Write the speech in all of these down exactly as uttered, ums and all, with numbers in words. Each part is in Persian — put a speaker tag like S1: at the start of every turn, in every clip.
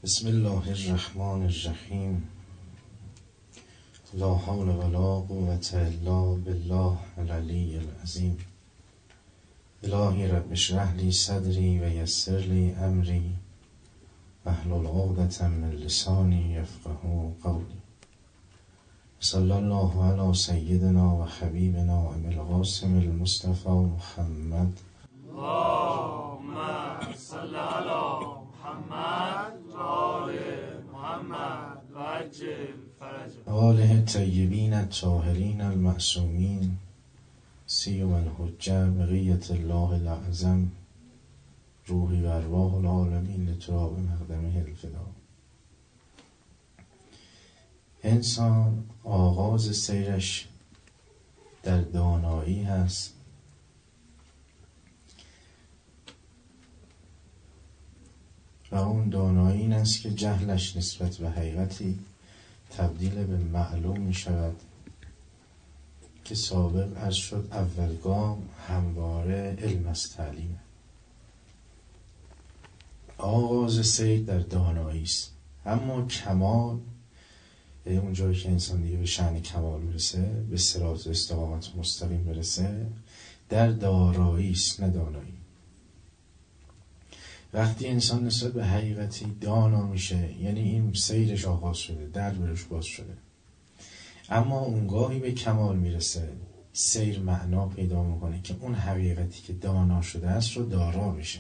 S1: بسم الله الرحمن الرحیم. لا حول ولا قوة الا بالله العلی العظیم. الهی رب اشرح لی صدری و یسر لی امری واحلل عقدة من لسانی یفقهوا قولی. صلی الله علی سیدنا و حبیبنا ابی القاسم المصطفى محمد.
S2: اللهم صل علی محمد و آل محمد و عجل فرجهم.
S1: آله الطیبین الطاهرین المعصومین سیما الحجه بقیة الله الاعظم روحی و ارواح العالمین لتراب مقدمه الفدا. انسان آغاز سیرش در دانایی هست و اون دانایی این است که جهلش نسبت به حقیقتی تبدیل به معلوم می شود که سابق عرض شد اول گام همواره علم از تعلیم. آغاز سیر در دانایی است، اما کمال یعنی اون جایی که انسان دیگه به شأن کمال برسه، به صراط استقامت مستقیم برسه، در دارایی است نه دانایی. وقتی انسان نسبت به حقیقتی دانا میشه یعنی این سیرش آغاز شده، در برش باز شده. اما اونگاهی به کمال میرسه سیر معنا پیدا میکنه که اون حقیقتی که دانا شده است رو دارا بشه.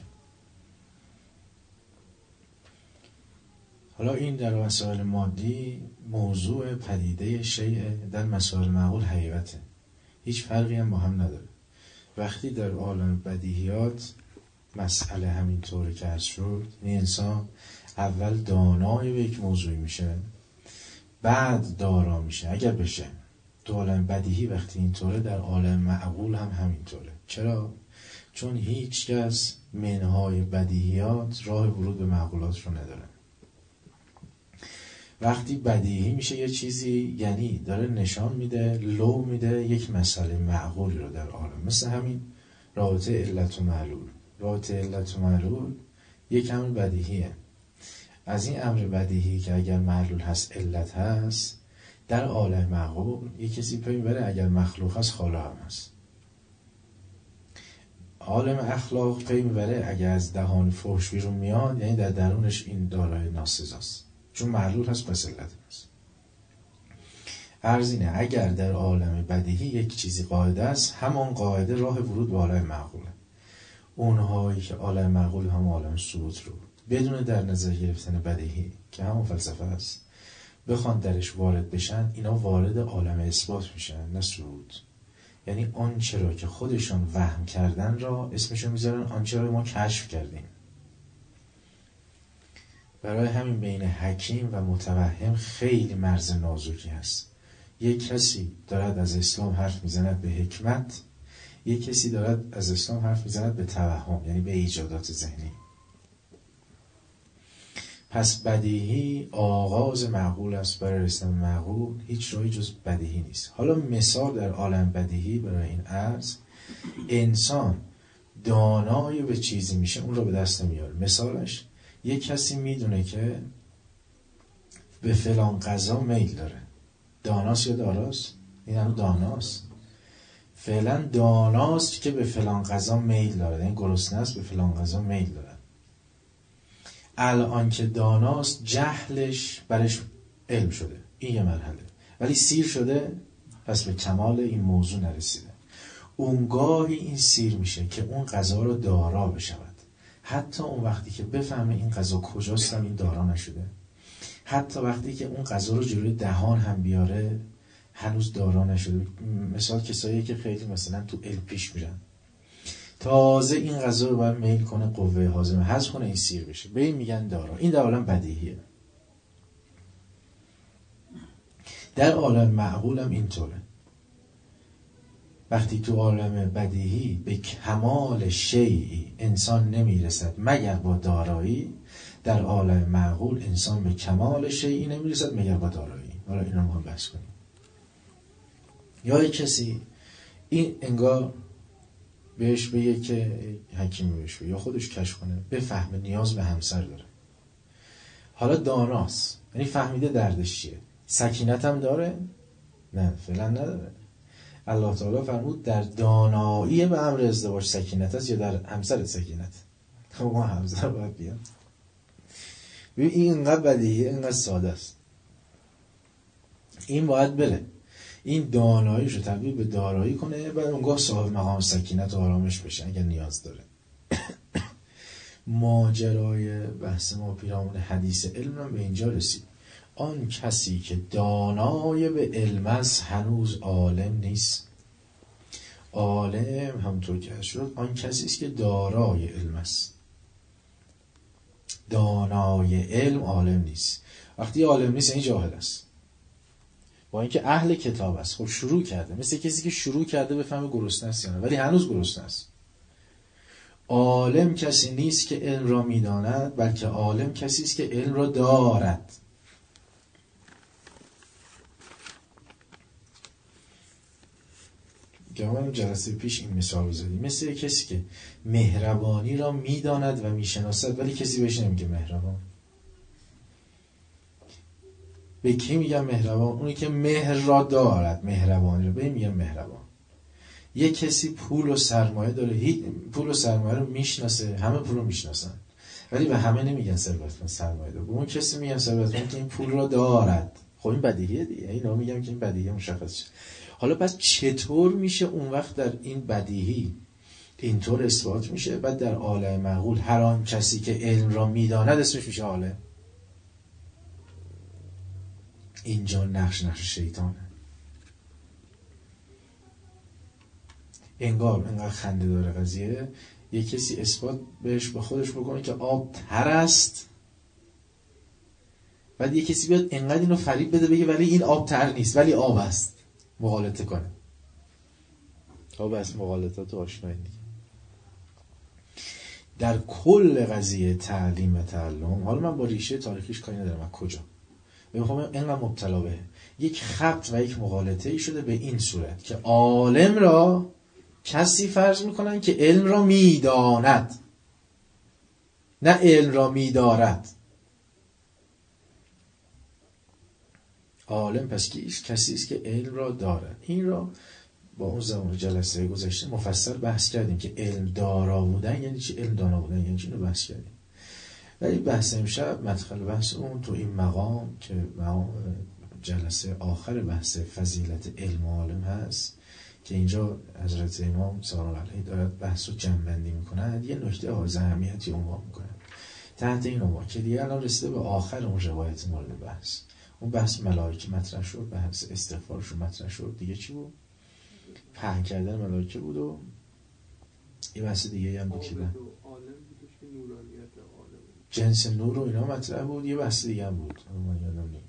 S1: حالا این در مسائل مادی موضوع پدیده شیء، در مسائل معقول حقیقته، هیچ فرقی هم با هم نداره. وقتی در عالم بدیهیات مسئله همین طوری که هست شد، این انسان اول دانای به یک موضوعی میشه بعد دارا میشه اگر بشه. تو عالم بدیهی وقتی اینطوره، در عالم معقول هم همینطوره. چرا؟ چون هیچ کس منهای بدیهیات راه ورود به معقولات رو نداره. وقتی بدیهی میشه یه چیزی یعنی داره نشان میده، لو میده یک مسئله معقولی رو در عالم. مثل همین رابطه علت و معلول. رابطه علت و معلول یک امر بدیهیه. از این امر بدیهی که اگر معلول هست علت هست، در عالم معقول یک کسی پی میبره اگر مخلوق هست خالق هم هست. عالم اخلاق پی میبره اگر از دهان فحش بیرون میاد یعنی در درونش این دارای ناسزاست، چون معلول هست پس علت هست. عرض اینه اگر در عالم بدیهی یک چیزی قاعده است، همان قاعده راه ورود به عالم معقوله. اونهایی که عالم معقول هم عالم صعود رو بدون در نظر گرفتن بدیهی که همون فلسفه است بخوان درش وارد بشن، اینا وارد عالم اثبات میشن نه صعود. یعنی آنچه را که خودشان وهم کردن را اسمشو میذارن آنچه را ما کشف کردیم. برای همین بین حکیم و متوهم خیلی مرز نازکی هست. یک کسی دارد از اسلام حرف میزند به حکمت، یک کسی دارد از اسلام حرف میزند به توهم، یعنی به ایجادات ذهنی. پس بدیهی آغاز معقول است. برای رسیدن معقول هیچ راهی جز بدیهی نیست. حالا مثال در عالم بدیهی برای این عرض، انسان دانای به چیزی میشه اون رو به دست نمیاره. مثالش یک کسی میدونه که به فلان غذا میل داره. داناست یا داراست؟ این هم داناست. فعلا داناست که به فلان غذا میل داره، یعنی گرسنه است به فلان غذا میل داره. الان که داناست جهلش برش علم شده، این یه مرحله. ولی سیر شده پس به کمال این موضوع نرسیده. اونگاهی این سیر میشه که اون غذا رو دارا بشود. حتی اون وقتی که بفهمه این غذا کجاست هم این دارا نشده. حتی وقتی که اون غذا رو جلوی دهان هم بیاره هنوز دارا نشده. مثال کسایی که خیلی مثلا تو علم پیش میرن، تازه این غذا رو باید میل کنه قوه هاضمه هضم کنه این سیر بشه، به این میگن دارا. این در عالم بدیهیه. در عالم معقول هم اینطوره. وقتی تو عالم بدیهی به کمال شیئی انسان نمیرسد مگر با دارایی، در عالم معقول انسان به کمال شیئی نمیرسد مگر با دارایی. حالا اینا ما هم بحث کنیم. یا یک کسی این انگار بهش بگه که حکیم بهش بگه یا خودش کشف کنه، بفهمه نیاز به همسر داره. حالا داناست، یعنی فهمیده دردش چیه. سکینت هم داره؟ نه فعلا نداره. الله تعالی فرمود در دانایی به امر ازدواج سکینت است یا در همسر سکینت. خب ما همسر باید بیان. ببین این اینقدر بدیهیه، اینقدر ساده است. این باید بره این داناییش رو تبدیل به دارایی کنه، بعد اونگاه صاحب مقام سکینت و آرامش بشه اگر نیاز داره. ماجرای بحث ما پیرامون حدیث علم هم به اینجا رسید. آن کسی که دانای به علم است هنوز عالم نیست. عالم همونطور که شد آن کسی است که دارای علم است. دانای علم عالم نیست. وقتی عالم نیست این جاهل است، با اینکه اهل کتاب است. خب شروع کرده، مثل کسی که شروع کرده بفهمه گرسنه است یا نه، ولی هنوز گرسنه است. عالم کسی نیست که علم را میداند، بلکه عالم کسی است که علم را دارد. که من جلسه پیش این مثال رو زدیم، مثل کسی که مهربانی را میداند و میشناسد ولی کسی بهش نمیگه مهربان. به کی میگم مهربان؟ اونی که مهر را دارد، مهربانی رو به این میگم مهربان. یه کسی پول و سرمایه داره، هیچ پول و سرمایه رو میشناسه، همه پول رو میشناسن ولی به همه نمیگن ثروتمند سرمایه داره. به اون کسی میگن ثروتمند که این پول را دارد. خب این بدیهیه دیگه، اینا میگم که این بدیهیه مشخص شد. حالا پس چطور میشه اون وقت در این بدیهی اینطور اثبات میشه، بعد در عالم معقول هر آن کسی که علم را میداند اسمش میشه عالم؟ اینجا نقش نقش شیطانه. انگار انقدر خنده داره قضیه، یک کسی اثبات بهش به خودش بکنه که آب تر است، بعد یک کسی بیاد انقدر اینو فریب بده بگه ولی این آب تر نیست ولی آب است، مغالطه کنه. آب است، مغالطات آشنایی دیگه. در کل قضیه تعلیم و تعلم، حالا من با ریشه تاریخیش کاری ندارم از کجا بخوام اینقدر مبتلا به یک خبط و یک مغالطه ای شده به این صورت که عالم را کسی فرض میکنن که علم را میداند، نه علم را میدارد. عالم پس کیش؟ کسی است که علم را دارد. این را با اون زمان جلسه گذشته مفصل بحث کردیم که علم دارا بودن یعنی چی، علم دانا بودن یعنی چی، رو بحث کردیم. ولی بحث امشب مدخل بحث اون تو این مقام که مقام جلسه آخر بحث فضیلت علم و عالم هست که اینجا حضرت امام سلام علیه دارد بحث رو جمع‌بندی میکنند، یه نکته حائز اهمیتی عنوان میکنند تحت این عنوان که دیگه الان رسیده به آخر اون روایت مورد بحث. اون بحث ملائکه مطرح شد، بحث استغفارش رو مطرح شد، دیگه چی بود؟ پهن کردن ملائکه بود و یه بحث دیگه هم بود که جنس نور و اینا مطرح بود، یه بحث دیگه هم بود من یادم نیم.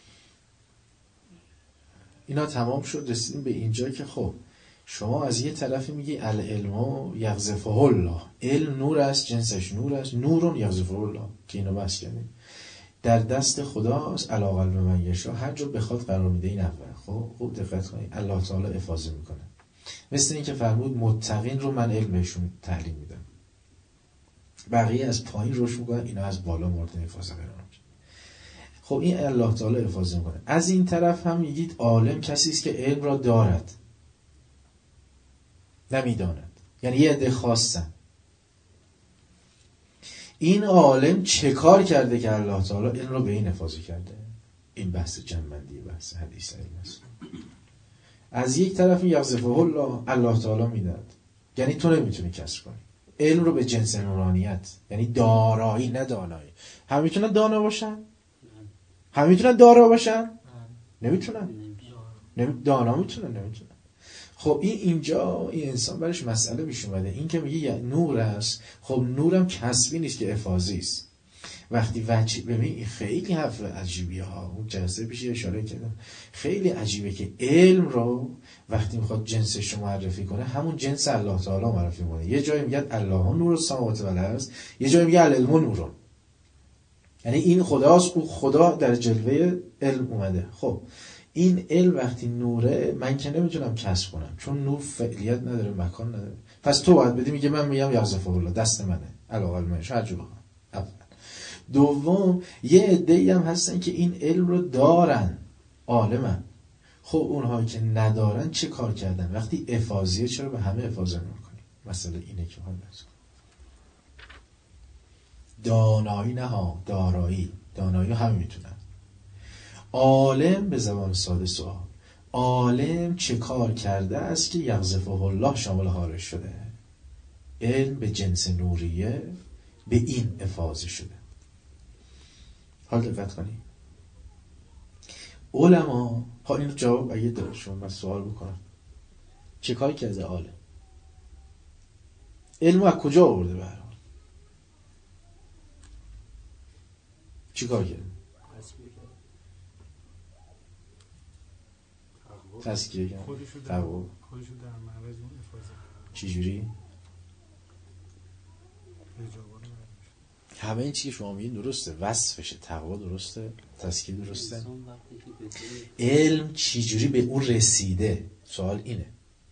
S1: اینا تمام شد، رسیدیم به اینجا که خب شما از یه طرفی میگی العلم یغذفه الله، علم نور است، جنسش نور است، نورون یغذفه الله که اینو بحث کردیم، در دست خداست، علی قلب من یشاء، هر جا بخواد قرار میده. این اول خب خوب دقت کنید، الله تعالی افاضه میکنه. مثل این که فرمود متقین رو من علم بهشون تعلیم میدم، بقیه از پایین روش میکنن، اینا از بالا مورد افاضه قرار میگیرن. خب این الله تعالی افاضه میکنه. از این طرف هم میگید عالم کسی است که علم را دارد نمیداند، یعنی یه عده خاصن. این عالم چه کار کرده که الله تعالی علم را به این افاضه کرده؟ این بحث جنبندی بحث حدیث علم است. از یک طرف یغذفه الله، الله تعالی میداد، یعنی تو نمیتونی کسب کنی. علم رو به جنس نورانیت، یعنی دارایی نه دانایی. هم میتونن دانا باشن؟ هم میتونن دارا باشن؟ نمیتونن. نمی... دانا میتونن، نمیتونن. خب این اینجا این انسان برش مسئله پیش اومده، این که میگه نور است، خب نورم کسبی نیست که افاضی است. وقتی وجه ببین خیلی حرف عجیبیه ها، اون جلسه پیش اشاره کردم، خیلی عجیبه که علم رو وقتی میخواد جنسش رو معرفی کنه همون جنس الله تعالی معرفی کنه. یه جایی میگه الله نور السماوات و الارض، یه جایی میگه العلم نور، یعنی این خداست، او خدا در جلوه علم اومده. خب این علم وقتی نوره من که نمیتونم کسب کنم، چون نور فعلیت نداره، مکان نداره. پس تو باید بدی، میگه من میگم یغذفه الله، دست منه، علاقه منه، هر جو بخوام. دوم یه عده‌ای هم هستن که این علم رو دارن، عالمن. خب اونها که ندارن چه کار کردن؟ وقتی افاضیه چرا به همه افاضه نمی‌کنی؟ مثلا اینه که حال نزد دانایی نه ها، دارایی. دانایی هم میتونن. عالم به زبان ساده سوال، عالم چه کار کرده است که یغذفه الله شامل حالش شده؟ علم به جنس نوریه به این افاضه شده. حال دقت کنی علما ها اینو جواب اگه داره شما من سوال بکنم چه کار کرده عالم؟ علم از کجا آورده؟ به هر حال چی کار کرده؟ تزکیه کرده.
S3: خودشو در خودشو در معرض اون افاضه.
S1: چی جوری؟ همه این چی که شما میگین درسته، وصفشه، تقوا درسته، تزکیه درسته. علم چی جوری به اون رسیده؟ سوال اینه.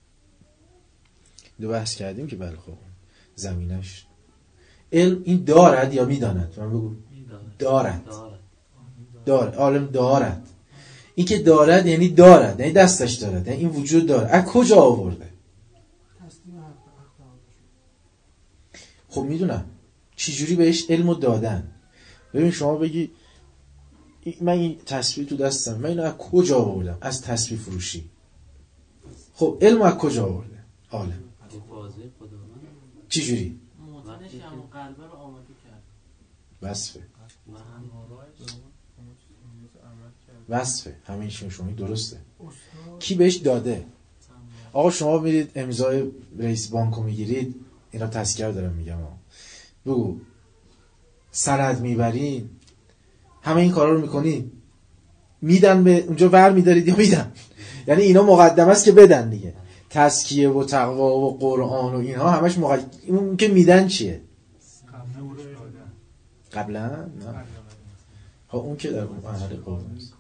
S1: دو بحث کردیم که بله خب زمینش علم این دارد یا میداند؟ من بگو دارد. دارد. عالم دارد. این که دارد یعنی دارد، یعنی دستش دارد، یعنی این وجود دارد. از کجا آورده؟ خب میدونم چجوری بهش علمو دادن. ببین شما بگی من این تسبیح تو دستم، من اینو از کجا آوردم؟ از تسبیح فروشی. خب علمو از کجا آورده؟ عالم. چجوری؟
S4: معتادش همون قلبه رو آماده کرد.
S1: وصفه وصفه همین چیزی شما درسته. کی بهش داده؟ آقا شما میرید امضای رئیس بانکو میگیرید، اینا تذکر دارم میگم، بگو سند میبرین، همه این کارا رو میکنید، میدن به اونجا ور میدارید یا میدن؟ یعنی اینا مقدمه است که بدن دیگه. تزکیه و تقوا و قرآن و اینها همش مقدمه. اون که میدن چیه؟ قبلا نه. ها اون که در اون مرحله قرآن است.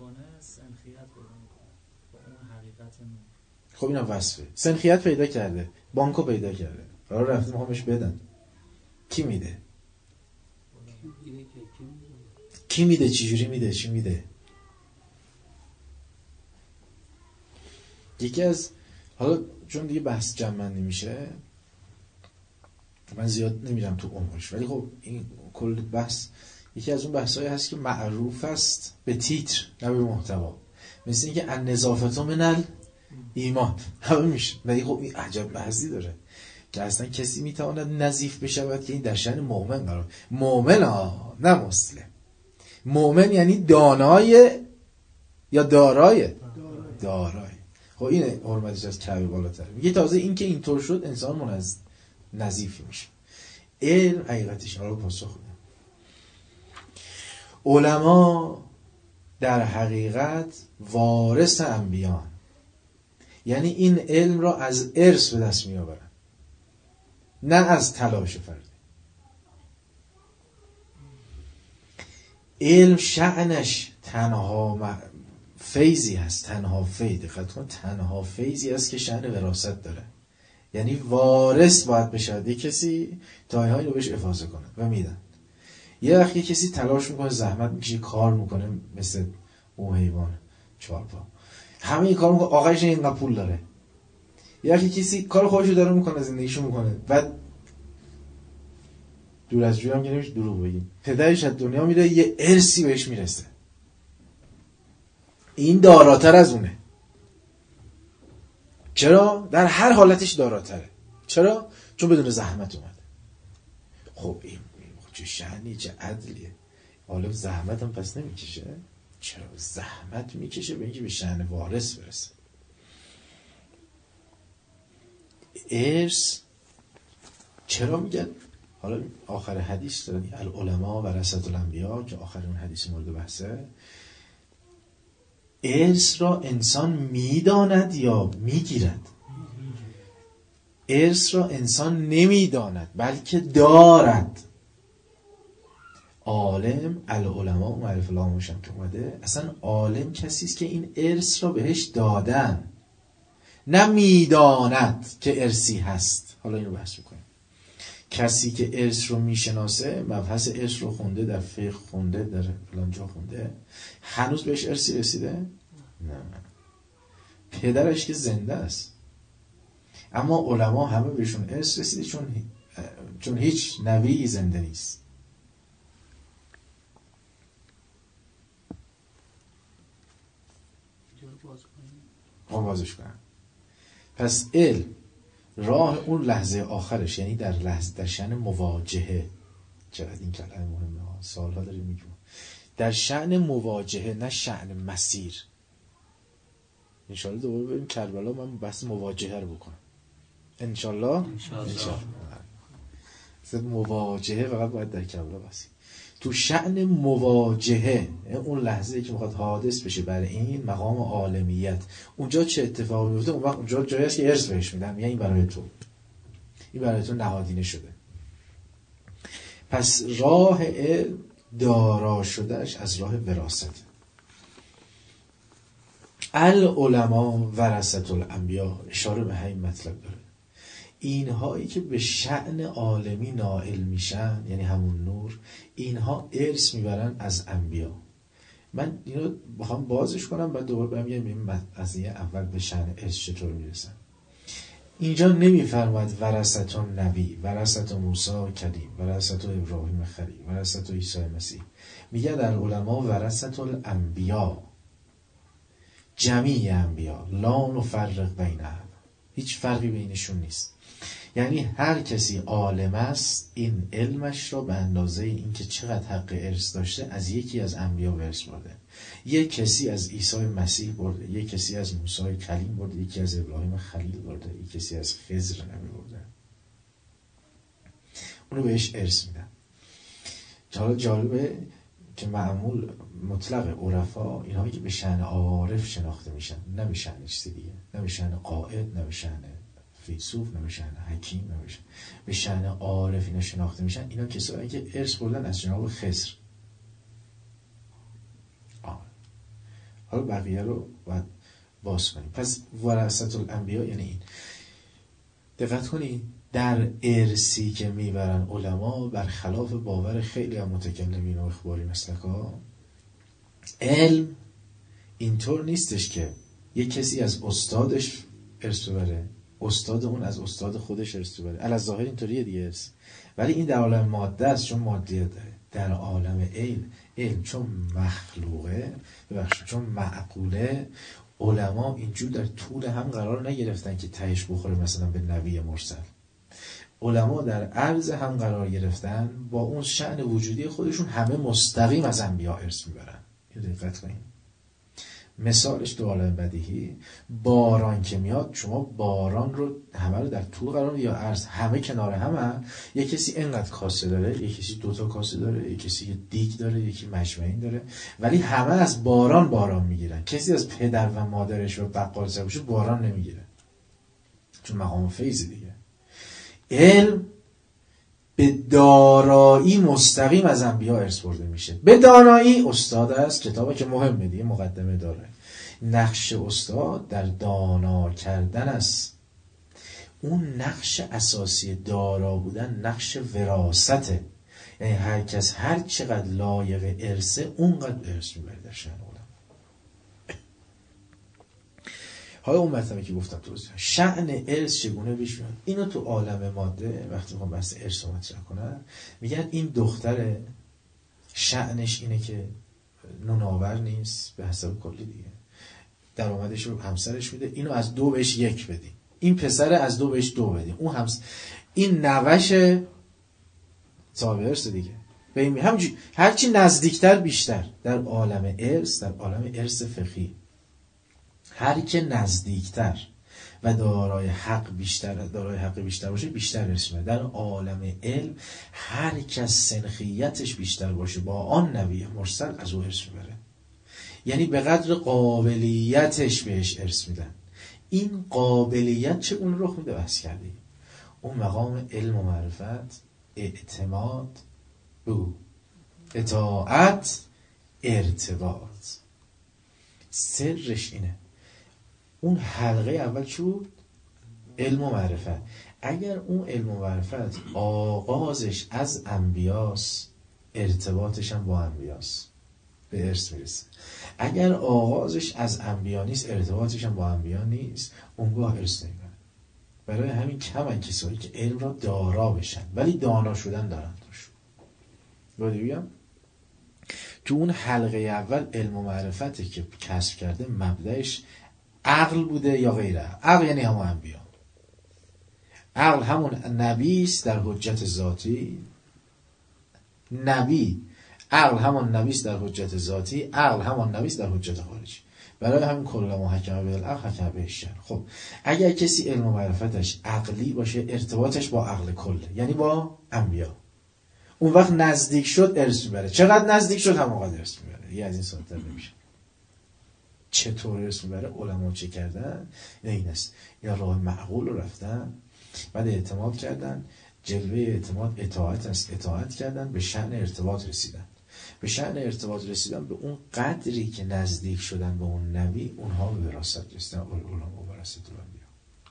S1: خب اینا وصفه. سنخیت پیدا کرده، بانکو پیدا کرده، قرار رفته میخوام بهش بدن. کی میده؟ کی میده؟ چی جوری میده؟ چی میده؟ یکی از حالا چون دیگه بحث جمع نمیشه من زیاد نمیرم تو عمقش، ولی خب این کل بحث یکی از اون بحثایی هست که معروف است به تیتر نه به محتوا، مثل اینکه النظافت من ایمان همه میشه، ولی خب این عجب بحثی داره که اصلا کسی میتواند نظیف بشود که این در شأن مؤمن قرار. مؤمن ها نه مسلم. مؤمن یعنی دانای یا دارای؟ دارای. خب این حرمتش از کعبه بالاتره. میگه تازه این که اینطور شد انسان منز نظیفی میشه. علم حقیقتش حالا پاسخ میدم. علما در حقیقت وارث انبیان، یعنی این علم را از ارث به دست می آورن نه از تلاش فردی. علم شأنش تنها فیضی هست، تنها فیض، دقت کن، تنها فیضی هست که شأن وراثت داره، یعنی وارث باید بشه یه کسی تا اینهایی رو بهش افاضه کنه و میدن. یه وقتی کسی تلاش میکنه، زحمت میکشه، کار میکنه، مثل اون حیوان چهارپا همه این کار میکنه، آقایش اینقدر پول داره. یه وقتی کسی کار خودشو داره میکنه، زندگیشو میکنه، بعد دور از جوی هم که نمیشه دروغ بگیم، پدرش از دنیا میره، یه ارثی بهش میرسه، این داراتر از اونه. چرا؟ در هر حالتش داراتره. چرا؟ چون بدون زحمت اومده. خب این چه شأنی، چه عدلیه. حالا زحمت هم پس نمیکشه؟ چرا زحمت میکشه به اینکه به شأن وارث برسه. ارث چرا میگن؟ حالا آخر حدیث دارن العلماء ورثة الانبیاء که آخر اون حدیث مورد بحثه. ارث را انسان میداند یا میگیرد؟ ارث را انسان نمیداند بلکه دارد. عالم العلماء معرف الله موشم که اومده، اصلا عالم کسی است که این ارث را بهش دادن، نه میداند که ارثی هست. حالا اینو بحث میکنیم. کسی که ارث رو میشناسه، مبحث ارث رو خونده، در فقه خونده، در فلان جا خونده، هنوز بهش ارثی رسیده؟ نه. پدرش که زنده است، اما علما همه بهشون ارث رسیده چون چون هیچ نبی زنده نیست. هم بازش کنم. پس علم راه اون لحظه آخرش، یعنی در لحظه در شأن مواجهه، چقدر این کلمه مهمه ها، سالها داریم میگیم، در شأن مواجهه نه شأن مسیر. انشالله دوباره بریم کربلا من بحث مواجهه رو بکنم انشالله. انشالله مواجهه فقط باید در کربلا بحثی. تو شأن مواجهه، اون لحظه که میخواد حادث بشه برای این مقام عالمیت، اونجا چه اتفاقی میفته؟ اون وقت اونجا جایی است که ارث بهش میدن، میگن این برای تو، این برای تو نهادینه شده. پس راه علم دارا شدهش از راه وراثت. العلماء ورثة الانبیاء اشاره به همین مطلب داره. اینهایی که به شأن عالمی نائل میشن، یعنی همون نور، اینها ارث میبرن از انبیا. من اینو بخوام بازش کنم بعد دوباره برم میگم از این اول به شأن ارث چطور میرسن. اینجا نمیفرماید ورثة النبی، ورثة موسی کلیم، ورثة ابراهیم خلیل، ورثة عیسی مسیح. میگه در علما ورثة الانبیاء، جمیع انبیا، لا نفرق بینهم، هیچ فرقی بینشون نیست. یعنی هر کسی عالم است این علمش را به اندازه این که چقدر حق ارث داشته از یکی از انبیا ورث برده. یک کسی از عیسی مسیح برده، یک کسی از موسی کلیم برده، یکی از ابراهیم خلیل برده، یک کسی از خضر نبی برده. اونو بهش ارث میدن. حالا جالبه که معمول مطلق عرفا اینهایی که به شأن عارف شناخته میشن، نه به شأن چیز دیگه، نه به شأن قائد، نه به شأن فیلسوف، نه به شأن حکیم، نه به شأن عارف اینا شناخته میشن. اینا کسایی که ارث بردن از جناب خضر. حالا بقیه رو باید باز کنیم. پس ورثة الانبیاء یعنی این. دقت کنید در ارثی که میبرن علما، برخلاف باور خیلی هم متکلمین و اخباری مسلکا، علم اینطور نیستش که یک کسی از استادش ارث ببره، استاد اون از استاد خودش ارث ببره. علاوه اینطوریه دیگه ارث. ولی این در عالم ماده است چون مادیت داره. در عالم علم، علم چون مخلوقه، ببخشید چون معقوله، علما اینجور در طول هم قرار نگرفتن که تهش بخوره مثلا به نبی مرسل. علما در عرض هم قرار گرفتن، با اون شأن وجودی خودشون همه مستقیم از انبیا ارث میبرن. اینو دقت کنید. مثالش تو عالم بدیهی، باران که میاد، شما باران رو همه رو در طول قرار یا عرض همه کنار همه، یک کسی اینقدر کاسه داره، یک کسی دوتا کاسه داره، یک کسی دیگ داره، یکی مجمعین داره، ولی همه از باران باران میگیرن. کسی از پدر و مادرش و بقال سبوش باران نمیگیره چون مقام فیض دیگه. علم به دارایی مستقیم از انبیا ارث برده میشه. به دانایی استاد است، کتابه که مهمه دیگه، مقدمه داره. نقش استاد در دانا کردن است. اون نقش اساسی دارا بودن نقش وراثته. یعنی هر کس هر چقدر لایق ارثه اونقدر ارث میبره در شأن علما. حالا اون مطلبی که گفتم توضیح شأن ارث چگونه بشه، اینو تو عالم ماده وقتی میخوام بحث ارث رو مطرح کنن میگن این دختر شأنش اینه که نونآور نیست به حساب کلی دیگه، درآمدش رو همسرش میده، اینو از دو بهش یک بدیم، این پسر از دو بهش دو بدیم، اون همس این نوش صاحب ارث دیگه. ببین همینجوری هرچی نزدیکتر بیشتر. در عالم ارث، در عالم ارث فقهی، هر که نزدیکتر و دارای حق بیشتر دارای حق بیشتر باشه بیشتر ارث میده. در عالم علم هر کس سنخیتش بیشتر باشه با آن نبی مرسل از او ارث میبره. یعنی به قدر قابلیتش بهش ارث میدن. این قابلیت چگونه رخ میده بحث کردیم. اون مقام علم و معرفت، اعتماد، او اطاعت، ارتباط. سرش اینه. اون حلقه اول چی بود؟ علم و معرفت. اگر اون علم و معرفت آغازش از انبیاست، ارتباطش هم با انبیاست، به ارث میرسه. اگر آغازش از انبیا نیست، ارتباطش هم با انبیا نیست، اونگاه ارث نمیبره. برای همین کمن کسایی که علم را دارا بشن ولی دانا شدن دارن توش. باید بگم تو اون حلقه اول علم و معرفتی که کسب کرده مبدأش عقل بوده یا غیر عقل؟ عقل یعنی همون انبیا. عقل همون نبی است در حجت ذاتی. نبی عقل همون نبی است در حجت ذاتی، عقل همون نبی است در حجت خارجی. برای همین کل محکمه به العقل حکم به الشرع. خب اگر کسی علم و معرفتش عقلی باشه، ارتباطش با عقل کله، یعنی با انبیا، اون وقت نزدیک شد ارث میبره. چقدر نزدیک شد همونقدر ارث میبره. یه از این ساده‌تر نمیشه. چطور ارث میبره؟ علما چه کردن؟ این است، یا راه معقول رو رفتن، بعد اعتماد کردن، جلوه اعتماد اطاعت است، اطاعت کردن، به شأن ارتباط رسیدن. به شأن ارتباط رسیدن به اون قدری که نزدیک شدن به اون نبی، اونها به وراثت رسیدن. علما وراثت الانبیا.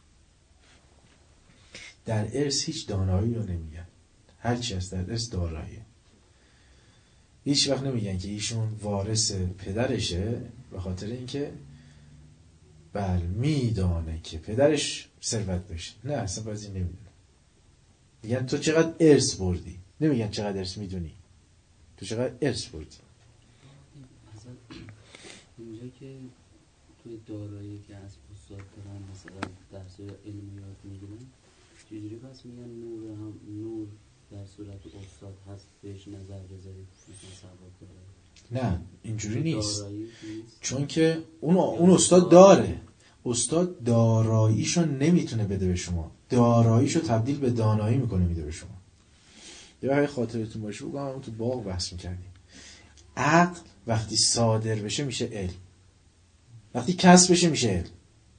S1: در ارث هیچ دانایی رو نمیگن، هر چی هست در ارث داراییه. هیچ وقت نمیگن که ایشون وارث پدرشه، به خاطر اینکه بل میدانه که پدرش ثروت داشت. نه، اصلا بازی نمیدونه. میگن تو چقدر ارث بردی، نمیگن چقدر ارث میدونی، تو چقدر ارث بردی.
S5: مثلا اینجا که توی دارایی که از استاد دارن مثلا درس علمی یاد میگیرن، چجوری پس میگن نور هم نور در صورت استاد هست بهش نظر بذارید مثلا سواد داره؟
S1: نه اینجوری نیست.
S5: نیست
S1: چون که اون اون استاد داره، استاد داراییشو نمیتونه بده به شما، داراییشو تبدیل به دانایی میکنه میده به شما. یه وقتی خاطرتون باشه بگم همون تو باغ بحث میکردیم، عقل وقتی صادر بشه میشه علم، وقتی کسب بشه میشه علم.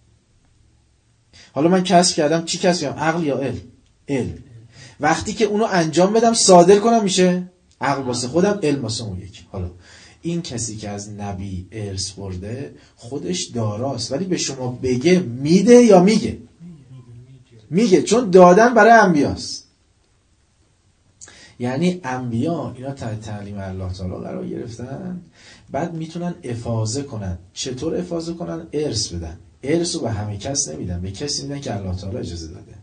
S1: حالا من کسب کردم، چی کسب کردم؟ عقل یا علم؟ علم. وقتی که اونو انجام بدم صادر کنم میشه عقل واسه خودم، علم واسه اون یکی. حالا این کسی که از نبی ارث برده خودش داراست، ولی به شما بگه میده یا میگه؟ میگه، چون دادن برای انبیاست. یعنی انبیا اینا تحت تعلیم الله تعالی قرار گرفتن، بعد میتونن افاضه کنن. چطور افاضه کنن؟ ارث بدن. ارث رو به همه کس نمیدن، به کسی میدن که الله تعالی اجازه داده.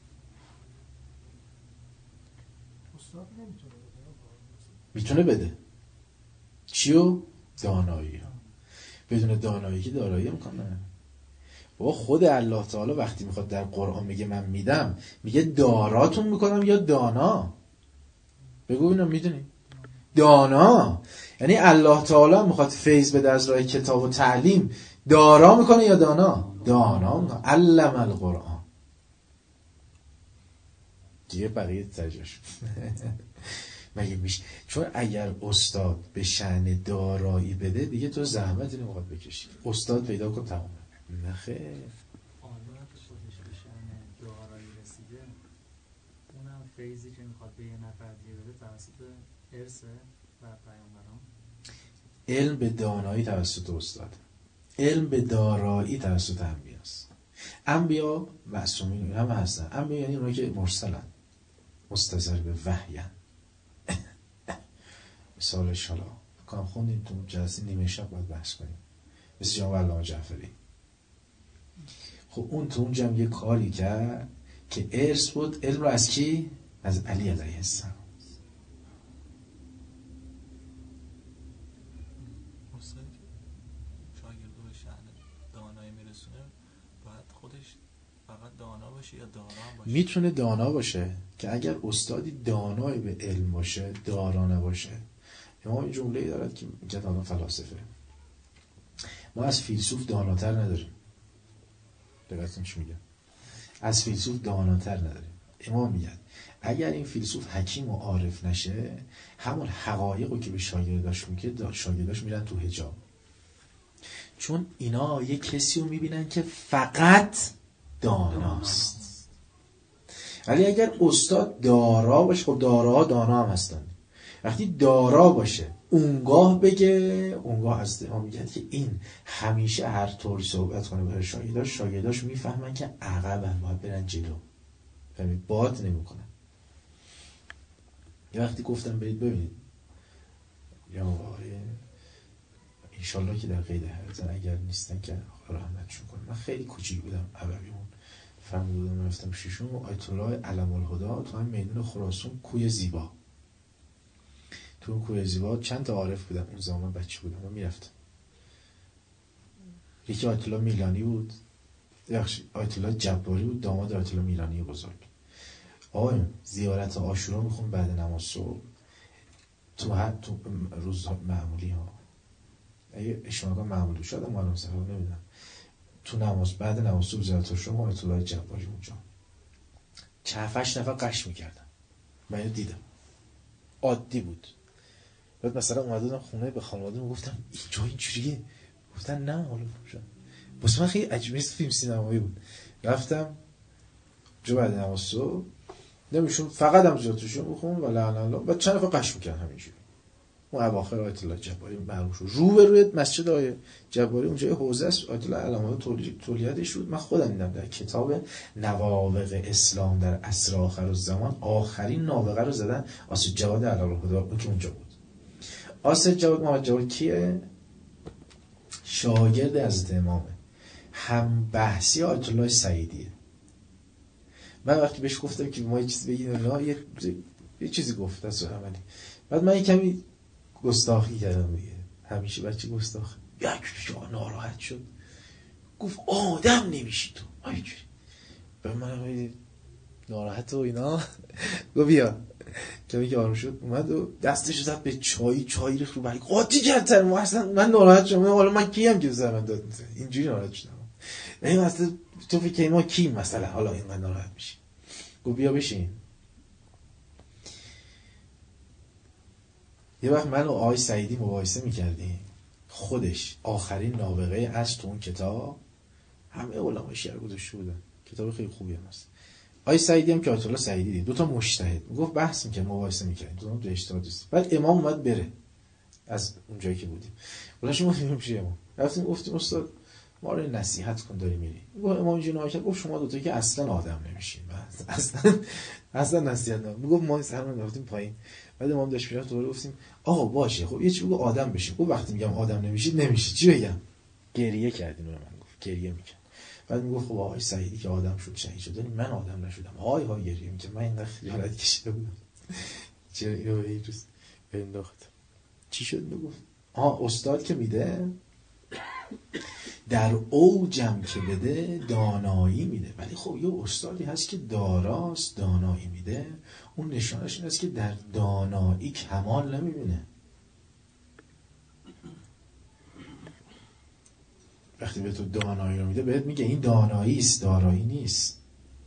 S1: میتونه بده چیو؟ دانایی. بدون دانایی که دارایی میکنه. با خود الله تعالی وقتی میخواد در قرآن میگه من میدم، میگه داراتون میکنم یا دانا؟ بگو اینو میدونی؟ دانا. یعنی الله تعالی میخواد فیض بده از راه کتاب و تعلیم، دارا میکنه یا دانا؟ دانا. علم القرآن. دیگه بقیه ترجمه‌اش مگه میشه؟ چون اگر استاد به شأن دارایی بده دیگه تو زحمتی نمیخواد بکشی، استاد پیدا کن تمام. نه خیر،
S3: آنها که خودش به شأن دارایی رسیده، اونم فیضی که میخواد به یه نفر دیگه بده توسط ارث و پیامبران.
S1: علم به دانایی توسط استاد، علم به دارایی توسط انبیاست. انبیا معصومین هم هستن. انبیا یعنی اونایی که مرسلن، مستظر به وحیان. مثال شالا کام خوندیم تو جلسه نیمه شب باید بحث کنیم، مثل جناب علامه جعفری. خب اون تو اونجا یه کاری کرد که ارث بود. علم رو از کی؟ از علی علیه السلام.
S6: استاد شاگرد به شأن دانایی میرسونه، باید خودش فقط دانا باشه یا دارا باشه؟
S1: میتونه دانا باشه که اگر استادی دانای به علم باشه، دارا نباشه. امام این جمله‌ای دارد که میگه حالا فلاسفه ما از فیلسوف داناتر نداریم. دقیقاً چی میگه؟ از فیلسوف داناتر نداریم. امام میگه اگر این فیلسوف حکیم و عارف نشه، همون حقایقو که به شاگرداش میگه شاگرداش میرن تو حجاب، چون اینا یه کسی رو میبینن که فقط داناست. ولی اگر استاد دارا باشه، خب داراها دانا هم هستن، وقتی دارا باشه اونگاه بگه، اونگاه از ما میگه که این همیشه هر طوری صحبت کنه به شاگرداش، شاگرداش میفهمن که عقبن، باید برن جلو. ببینید باد نمیکنن. یه وقتی گفتم برید ببینید یا آقای انشالله که در قید حیاتن اگر نیستن که خدا رحمتشون کنه. من خیلی کوچیک بودم عربیمون فهمید بودم رفتم ششم آیت الله علم الهدا تو هم میدون خراسان کوی زیبا، تو اون کوی زیبا چند تا عارف بودن اون زمان بچه بودم و میرفتم. یکی آیت الله میلانی بود، یخش آیت الله جباری بود، داماد آیت الله میلانی بزرگ. آقایون زیارت عاشورا میخون بعد نماز صبح تو هر تو روز معمولی ها، اگه اشماگاه معمولی شده معلوم سفر نمیدونم، تو نماز بعد نماز صبح زیارت عاشورا آیت الله جباری اونجا چه هفتش نفر قش میکردن. من اینو دیدم عادی بود. بعد مثلا اومدم خونه به خانواده میگفتم اینجا اینجوریه، گفتن نه حالا شد. بس من خیلی عجیبه فیلم سینمایی بود. رفتم جو بعد نماز صبح نمیشون فقط هم زیارتشون بخون و لعن الله بعد چند نفر قش میکردن همینجوری. اون اواخر آیت الله جباری معروف شد. رو به روی مسجد آیه جباری اونجا حوزه است، آیت الله علامات تولیدش بود. من خودم دیدم در کتاب نوابغ اسلام در عصر آخر الزمان آخرین نابغه رو زدن آصف جواد علالهدا، اون که اونجا بود. آصف جواد محمد جواد کیه؟ شاگرد حضرت امامه، هم بحثی آیت الله سعیدیه. من وقتی بهش گفتم که ما یه چیزی بگیم نه یه, یه چیزی گفت از عملی، بعد من کمی گستاخی کردم دیگه، همیشه بچه گستاخ. یک جا ناراحت شد گفت آدم نمیشی تو اینجوری. به من ناراحت و اینا گفت بیا. کمی که آروم شد اومد و دستش زد به چای، چای ریخت رو برگ قاطی کرد. من اصلا من ناراحت شدم، حالا من کیم که زدم داد اینجوری ناراحت شدم. این اصلا تو فکر ما کیم مثلا حالا اینقدر ناراحت میشی؟ گفت بیا بشین. یه وقت من و آقای سعیدی مباحثه میکردیم، خودش آخرین نابغه از تو اون کتاب همه علمای شیعه گذاشته بودن، کتاب خیلی خوبی هم هست. آقای سعیدی هم که آیت الله سعیدی دید، دو تا مجتهد میگفت بحث میکرد مباحثه میکردیم، دو تا اجتهاد است. بعد امام اومد بره از اون جایی که بودیم، ولی شما میگیم پیش امام رفتیم گفتیم استاد ما رو نصیحت کن داری میری. گفت امام جون کرد گفت شما دو تا که اصلا آدم نمیشین، اصلا اصلا نصیحت نمیگم. میگفت ما سرمون رفتیم پایین، بعد امام داشت میرفت دوباره گفتیم آقا باشه خب یه چی بگو آدم بشین. گفت وقتی میگم آدم نمیشید نمیشید چی بگم؟ گریه کردین. رو من گفت گریه میکنه. بعد میگفت خب آقای سعیدی که آدم شد شهید شد من آدم نشدم. های های گریه میکنه. من این خجالت کشیده بودم. چرا اینو به این روز انداخت؟ چی شد؟ میگفت آها استاد که میده در اوجم که بده دانایی میده، ولی خب یه استادی هست که داراست دانایی میده، اون نشانش این است که در دانایی کمال نمیبینه. وقتی به تو دانایی رو میده بهت میگه این دانایی است دارایی نیست.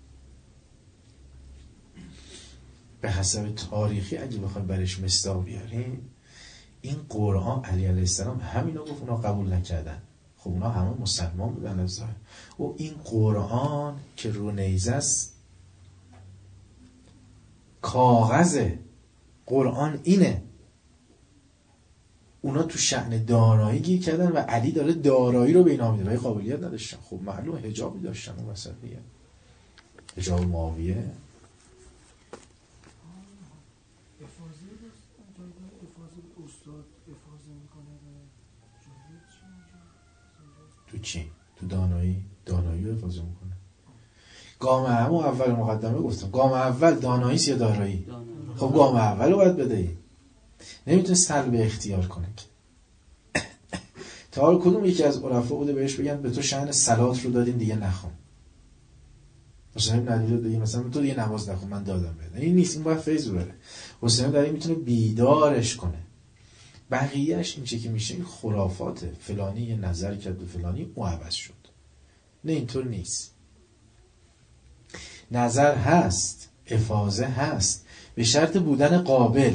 S1: به حسب تاریخی اگه بخوایم برش مصداق بیاریم، این قرآن علی علیه السلام همینو گفت اونا قبول نکردن. خب اونا همه مسلمان بودن از ظاهر. و این قرآن که رو نیزه است کاغذه، قرآن اینه. اونا تو شأن دانایی گیر کردن و علی داره دارایی رو به اینا میده ولی قابلیت نداشتن. خب معلوم حجابی داشتن اون وسط دیگه، حجاب معاویه. تو چی؟ تو دانایی دانایی رو حفاظه میکنه. گام همو اول مقدمه گفتم گام اول داناییست یا دارایی؟ خب گام اول رو باید بدهی، نمیتونه سلب اختیار کنه که. تا حال کدوم یکی از عرفا بوده بهش بگن به تو شأن صلات رو دادیم دیگه نخون؟ حسین ندیده دیگه مثلا تو دیگه نماز نخون من دادم بده. این نیست، این باید فیض بره. حسین در این میتونه بیدارش کنه. بقیهش این چه که میشه این خرافاته. فلانی یه نظر کرد و فلانی او عوض شد. نه اینطور نیست. نظر هست، افاضه هست، به شرط بودن قابل.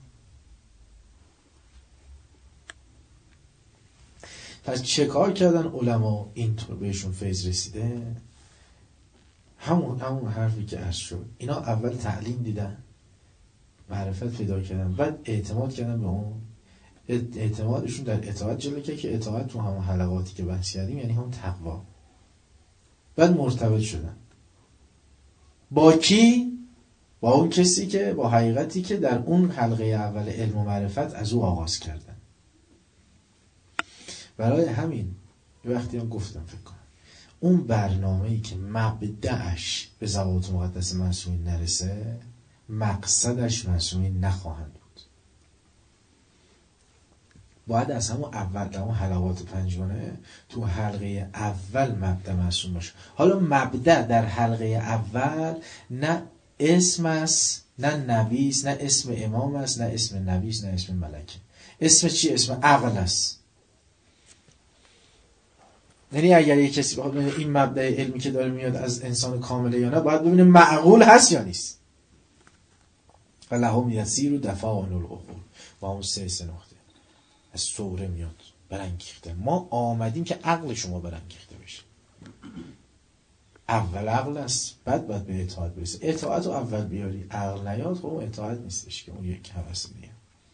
S1: پس چه کار کردن علما اینطور بهشون فیض رسیده؟ همون همون حرفی که عرض شد. اینا اول تعلیم دیدن، معرفت پیدا کردن، بعد اعتماد کردن به اون. اعتمادشون در اطاعت جلوه که که اطاعت تو همون حلقاتی که بحث کردیم یعنی هم تقوا. بعد مرتبط شدن با کی؟ با اون کسی که با حقیقتی که در اون حلقه اول علم و معرفت از او آغاز کردن. برای همین وقتی هم گفتم فکر کنم اون برنامه‌ای که مبدأش به ذوات مقدس معصومین نرسه، مقصدش معصومین نخواهند بود. باید از همون اول، در همون حلقات پنجگانه تو حلقه اول مبدأ معصوم باشه. حالا مبدأ در حلقه اول نه اسم است، نه نبی است، نه اسم امام است، نه اسم نبی است، نه اسم ملکه. اسم چی؟ اسم عقل است. یعنی اگر یک کسی بخواد این مبدأ علمی که داره میاد از انسان کامله یا نه، باید ببینه معقول هست یا نیست. فلهم یسیر دفاعن العقول. و اون سه سه نقطه از سوره میاد برانگیخته. ما آمدیم که عقل شما برانگیخته بشه. اول عقل است، بعد باید به اطاعت برسه. اطاعت رو اول بیاری، عقل نیاد، خب اون اطاعت نیستش، که اون یک هوس دیگه.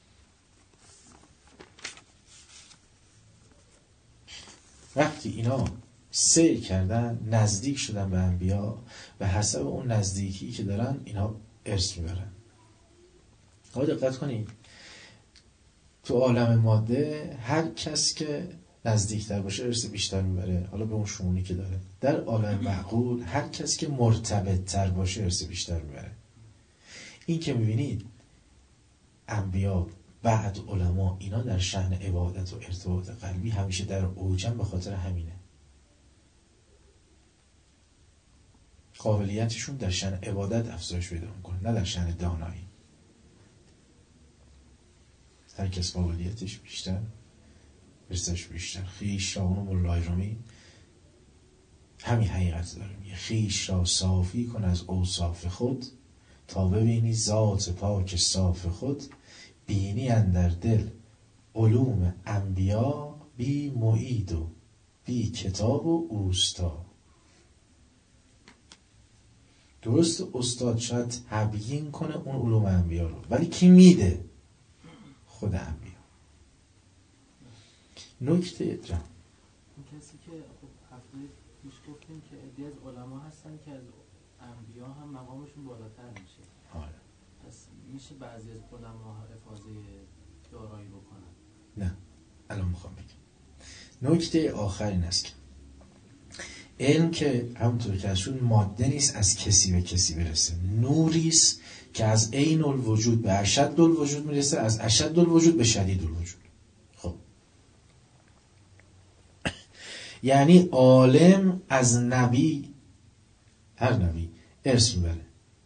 S1: وقتی اینا سیر کردن، نزدیک شدن به انبیا، به حسب اون نزدیکی که دارن اینا ارث میبرن. حالا دقت کنید، تو عالم ماده هر کس که نزدیکتر باشه ارث بیشتر میبره، حالا به اون شمونی که داره. در عالم معقول هر کس که مرتبط تر باشه ارث بیشتر میبره. این که میبینید انبیا بعد علما اینا در شأن عبادت و ارتباط قلبی همیشه در اوجن، به خاطر همینه. قابلیتشون در شأن عبادت افزایش پیدا میکنه، نه در شأن دانایی. هر کس قابلیتش بیشتر، ارثش بیشتر. خیش را، اونو مولای رومی همین حقیقت داره میگه، خیش را صافی کن از اوصاف خود، تا ببینی ذات پاک صاف خود. بینی اندر دل علوم انبیا، بی معید و بی کتاب و اوستا. درست استاد شاید تبیین کنه اون علوم انبیا رو، ولی کی میده؟ خود انبیا. نکته جان
S4: اون کسی که خب هفته پیش گفتیم که عده‌ای از علما هستن که از انبیا هم مقامشون بالاتر میشه.
S1: آره.
S4: پس میشه بعضی از علما افاضه دارایی بکنن؟
S1: نه، الان میخوام بگم. نکته آخر این است که علم که همونطور که ازشون ماده نیست از کسی به کسی برسه، نوریست که از عین الوجود به اشد الوجود میرسه، از اشد الوجود به شدید الوجود. خب یعنی عالم از نبی، هر نبی ارث میبره.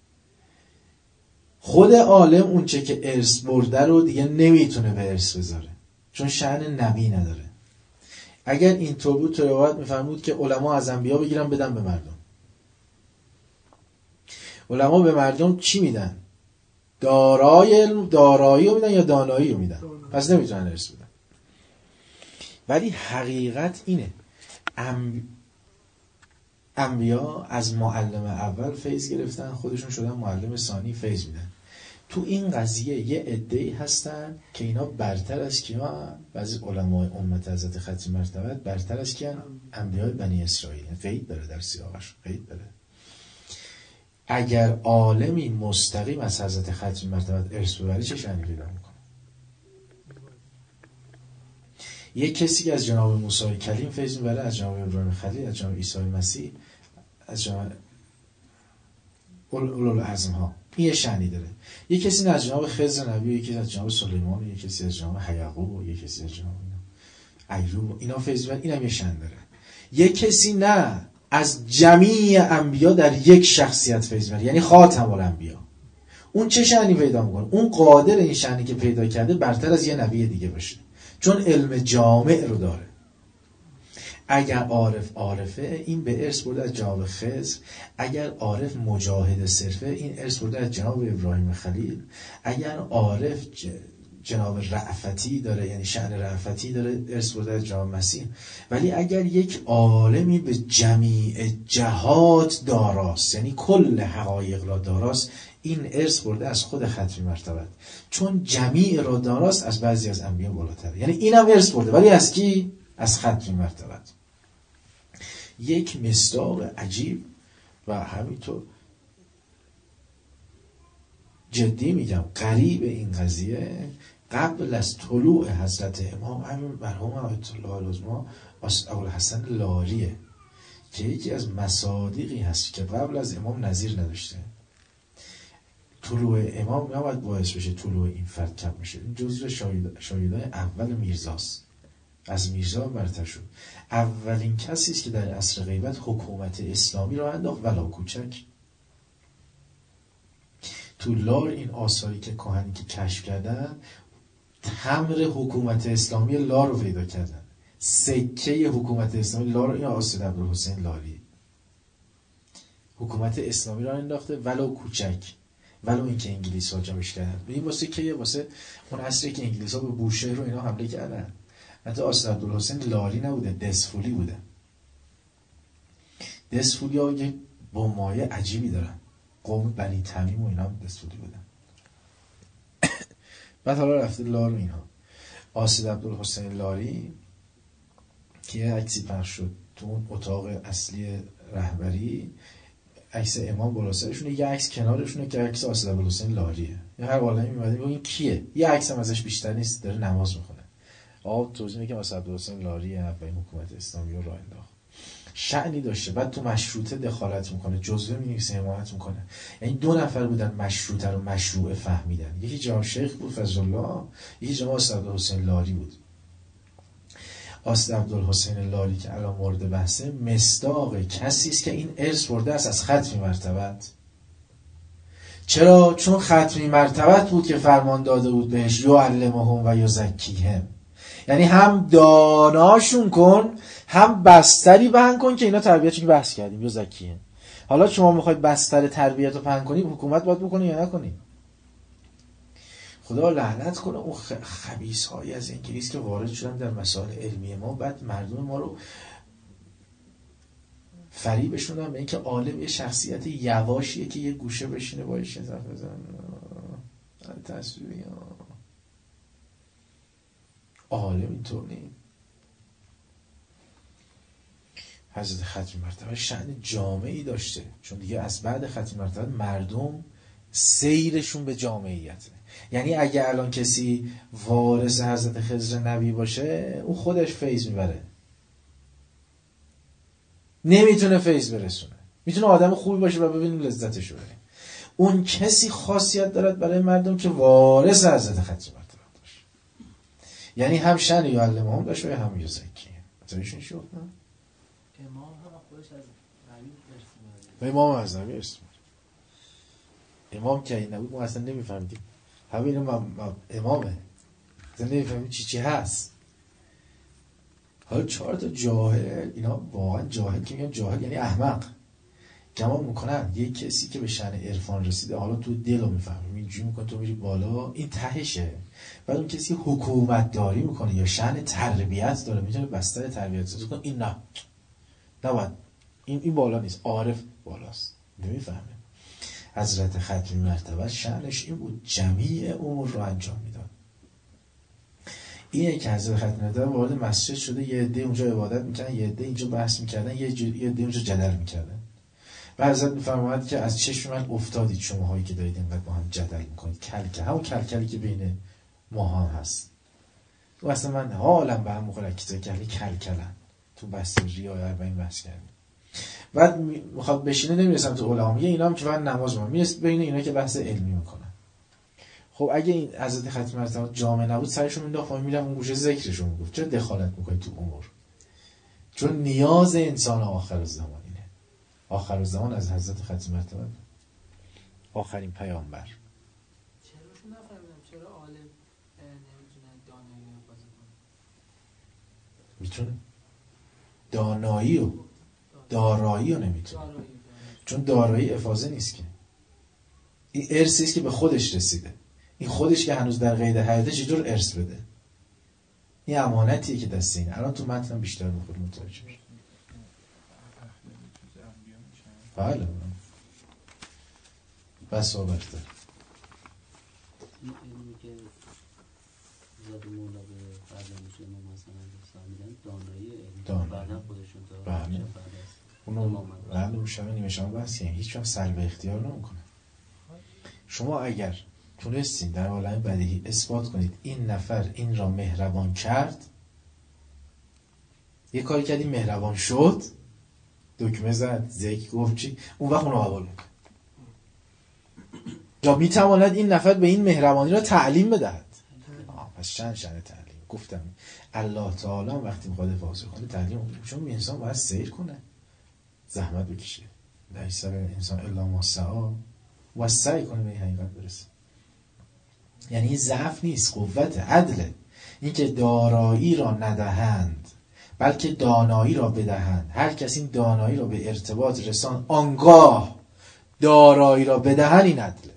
S1: خود عالم اون چه که ارث برده رو دیگه نمیتونه به ارث بذاره، چون شأن نبی نداره. اگر اینطور بود تو روایت میفرمود که علما از انبیا بگیرن بدن به مردم. علما به مردم چی میدن؟ دارایی دارایی رو میدن یا دانایی رو میدن؟ پس نمیتونن ارث بدن. ولی حقیقت اینه، انبیا از معلم اول فیض گرفتن، خودشون شدن معلم ثانی، فیض میدن. تو این قضیه یه عده‌ای هستن که اینا برتر از کیان؟ بعضی علمای امت حضرت ختم مرتبت برتر از کیان؟ انبیای بنی اسرائیل. قید داره در سیاقش، قید داره. اگر عالمی مستقیم از حضرت ختم مرتبت ارث ببره چه شأنی پیدا میکنه؟ یک کسی که از جناب موسی کلیم فیض میبره، از جناب ابراهیم خلیل، از جناب عیسی مسیح، از جناب اولوالعزم ها، این یه شأنی داره. یک کسی نه از جناب خضر نبی، یک کسی از جناب سلیمان، یک کسی از جناب یعقوب، یک کسی از جناب ایوب، اینا فیض میبرن، اینم یه شأن داره. یک کسی نه از جمیع انبیا در یک شخصیت فیض میبره، یعنی خاتم الانبیا. اون چه شأنی پیدا میکنه؟ اون قادر این شأنی که پیدا کرده برتر از یه نبی دیگه باشه، چون علم جامع رو داره. اگر عارف عارفه، این به ارث برده از جناب خضر. اگر عارف مجاهد صرفه، این ارث برده از جناب ابراهیم خلیل. اگر عارف جناب رأفتی داره، یعنی شأن رأفتی داره، ارث برده از جناب مسیح. ولی اگر یک عالمی به جمیع جهات داراست، یعنی کل حقایق را داراست، این ارث برده از خود ختمی مرتبت، چون جمیع را داراست از بعضی از انبیا بالاتره. یعنی اینم ارث برده، ولی از کی؟ از ختمی مرتبت. یک مصداق عجیب و همینطور جدی میگم قریب این قضیه قبل از طلوع حضرت امام همین مرحوم آیت الله العظما ابوالحسن لاریه که یکی از مصادیقی هست که قبل از امام نظیر نداشته. طلوع امام نباید باعث بشه طلوع این فرد کم بشه. این جزء شاهدای اول میرزاست، از میرزا برتر شد. اولین کسی است که در عصر غیبت حکومت اسلامی را انداخت ولو کوچک. تو لار این آثاری که کهنی که کشف کردن تمر حکومت اسلامی لار رو پیدا کردن، سکه حکومت اسلامی لار رو، این آسد عبدالحسین لاری حکومت اسلامی را انداخته ولو کوچک، ولو اینکه انگلیس ها جمعش کردن. این واسه که واسه اون عصری که انگلیس ها به بوشهر رو اینا حمله کردن. حتی آسد عبدالحسین لاری نبوده، دسفولی بوده. دسفولی ها یه بمایه عجیبی دارن، قوم بنی تمیم و اینا هم دسفولی بودن. بعد حالا رفته لار و اینا. آسد عبدالحسین لاری که یه عکسی پخش شد تو اون اتاق اصلی رهبری، عکس امام بالا سرشونه، یه عکس کنارشونه که عکس آسد عبدالحسین لاریه. یه هر عالمی میاد این کیه؟ یه عکس هم ازش بیشتر نیست، داره نماز میخونه. آقا توضیح میگه آسد عبدالحسین لاریه اولین حکومت اسلامی رو راه انداخت. شأنی داشته. بعد تو مشروطه دخالت میکنه، جزوه می‌نویسه، حمایت میکنه. یعنی دو نفر بودن مشروطه رو مشروع فهمیدن، یکی جناب شیخ بود فضل الله، یکی جناب آسد عبدالحسین لاری بود. آسد عبدالحسین لاری که الان مورد بحثه مصداق کسی است که این ارث برده است از ختمی مرتبت. چرا؟ چون ختمی مرتبت بود که فرمان داده بود بهش یعلمهم و یزکیهم، یعنی هم داناشون کن هم بستری پهن کن که اینا تربیتشون که بحث کردیم یزکیهم. حالا شما میخواید بستر تربیت رو پهن کنی، حکومت باید بکنی یا نکنی؟ خدا لعنت کنه اون خبیث هایی از انگلیس که وارد شدن در مسائل علمی ما، بعد مردم ما رو فریبشون دادن به اینکه عالم یه شخصیت یواشیه که یه گوشه بشینه باشه حرف بزنه. تصویری عالم اینطور نیست. حضرت ختم مرتبه شأن جامعی داشته، چون دیگه از بعد ختم مرتبه مردم سیرشون به جامعیته. یعنی اگه الان کسی وارث حضرت خضر نبی باشه، اون خودش فیض میبره، نمیتونه فیض برسونه. میتونه آدم خوبی باشه و ببینیم لذتش رو بریم. اون کسی خاصیت دارد برای مردم که وارث حضرت ختم مرتبه باشه، یعنی هم شأن یعلمهم داشته و هم یزکیهم. مثلا شد نه
S4: امام هم خودش از نبی ارث می‌بره.
S1: امام از نبی ارث می‌بره. امام که این نبود ما اصلا نمی‌فهمیدیم. همین امامه اصلا نمی‌فهمیم چی چی هست. حالا چهار تا جاهل، اینا واقعا جاهل که میگن جاهل یعنی احمق، گمان میکنن یه کسی که به شأن عرفان رسیده، حالا تو دلو میفهمی اینجوری میکنه، تو میری بالا این تهشه. بعد اون کسی حکومت داری میکنه یا شأن تربیت داره، میتونه بستر تربیت سازی کنه، این نه نباید، این این بالا نیست، عارف بالاست، نمیفهمه. حضرت ختمی مرتبه شأنش این بود جمیع امور رو انجام میداد. اینه که حضرت ختمی مرتبه وارد مسجد شده، یه عده اونجا عبادت میکردن، یه عده اینجا بحث میکردن، یه عده اونجا جدل میکردن. و حضرت میفرماید که از چشم من افتادید شماهایی که دارید اینقدر با هم جدل میکنید. کلکل، همون کلکلی که بین ما هم هست. تو اصلا من حالم به هم مخوره کسی که اهلی کلکلن. تو بحث ریا یا اربعین بحث کردیم. بعد میخواد بشینه، نمیرسم تو علما، میگه اینا هم که فقط نماز میخونن، میرسه بین اینا که بحث علمی میکنن. خب اگه این حضرت ختمی مرتبه جامع نبود، سرشون مینداخت و میرم اون گوشه ذکرشون میگفت. چرا دخالت میکنید تو امور؟ چون نیاز انسان آخر الزمان اینه. آخر الزمان از حضرت ختمی مرتبه آخرین پیامبر.
S4: چراشون نفهمیدم چرا عالم نمیتونه دانایی رو بازی کنه؟
S1: میتونه دانایی و دارایی رو نمیتونه، چون دارایی افاضه نیست که، این ارثی است که به خودش رسیده. این خودش که هنوز در قید حیاته چجور ارث بده؟ این امانتیه که دست اینه. الان تو متن بیشتر بخور متوجه میشه. بله بس آورده
S5: این علمی که زاد مولا به فرزندش امام حسن علیه السلام میدن دانایی علمی بعدا خودشون دارن.
S1: بله اونو بله میشه نیمه شما بحث کنیم، هیچ وقت سلب اختیار نمیکنه. شما اگر تونستین در عالم بدیهی اثبات کنید این نفر این را مهربان کرد، یه کاری کردی مهربان شد، دکمه زد، ذکر گفت چی، اون وقت اونو قبول میکنه. یا میتواند این نفر به این مهربانی را تعلیم بدهد. آه پس چند شأن تعلیم گفتم. الله تعالی وقتی میخواد حفاظت کنه تعلیم میده، چون انسان باید سیر کنه، زحمت بکشه. لیس الانسان الا ما سعی، و سعی کنه به این حقیقت برسه. یعنی این ضعف نیست، قوت، عدله. این که دارایی را ندهند بلکه دانایی را بدهند. هر کس این دانایی را به ارتباط رسان آنگاه دارایی را بدهند، این عدله.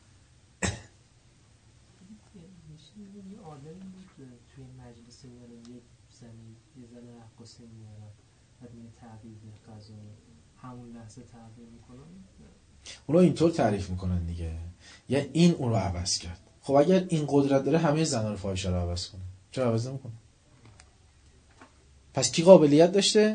S4: توی مجلس میارن یک زنی یه زن رقاصه میارن بعد میگه تعبیر قضا همون لحظه تعبیر میکنن،
S1: اونا اینطور تعریف میکنن دیگه، یا این اون رو عوض کرد. خب اگر این قدرت داره همه زنان فاحشه رو عوض کنه، چرا عوض نمیکنه؟ پس کی قابلیت داشته؟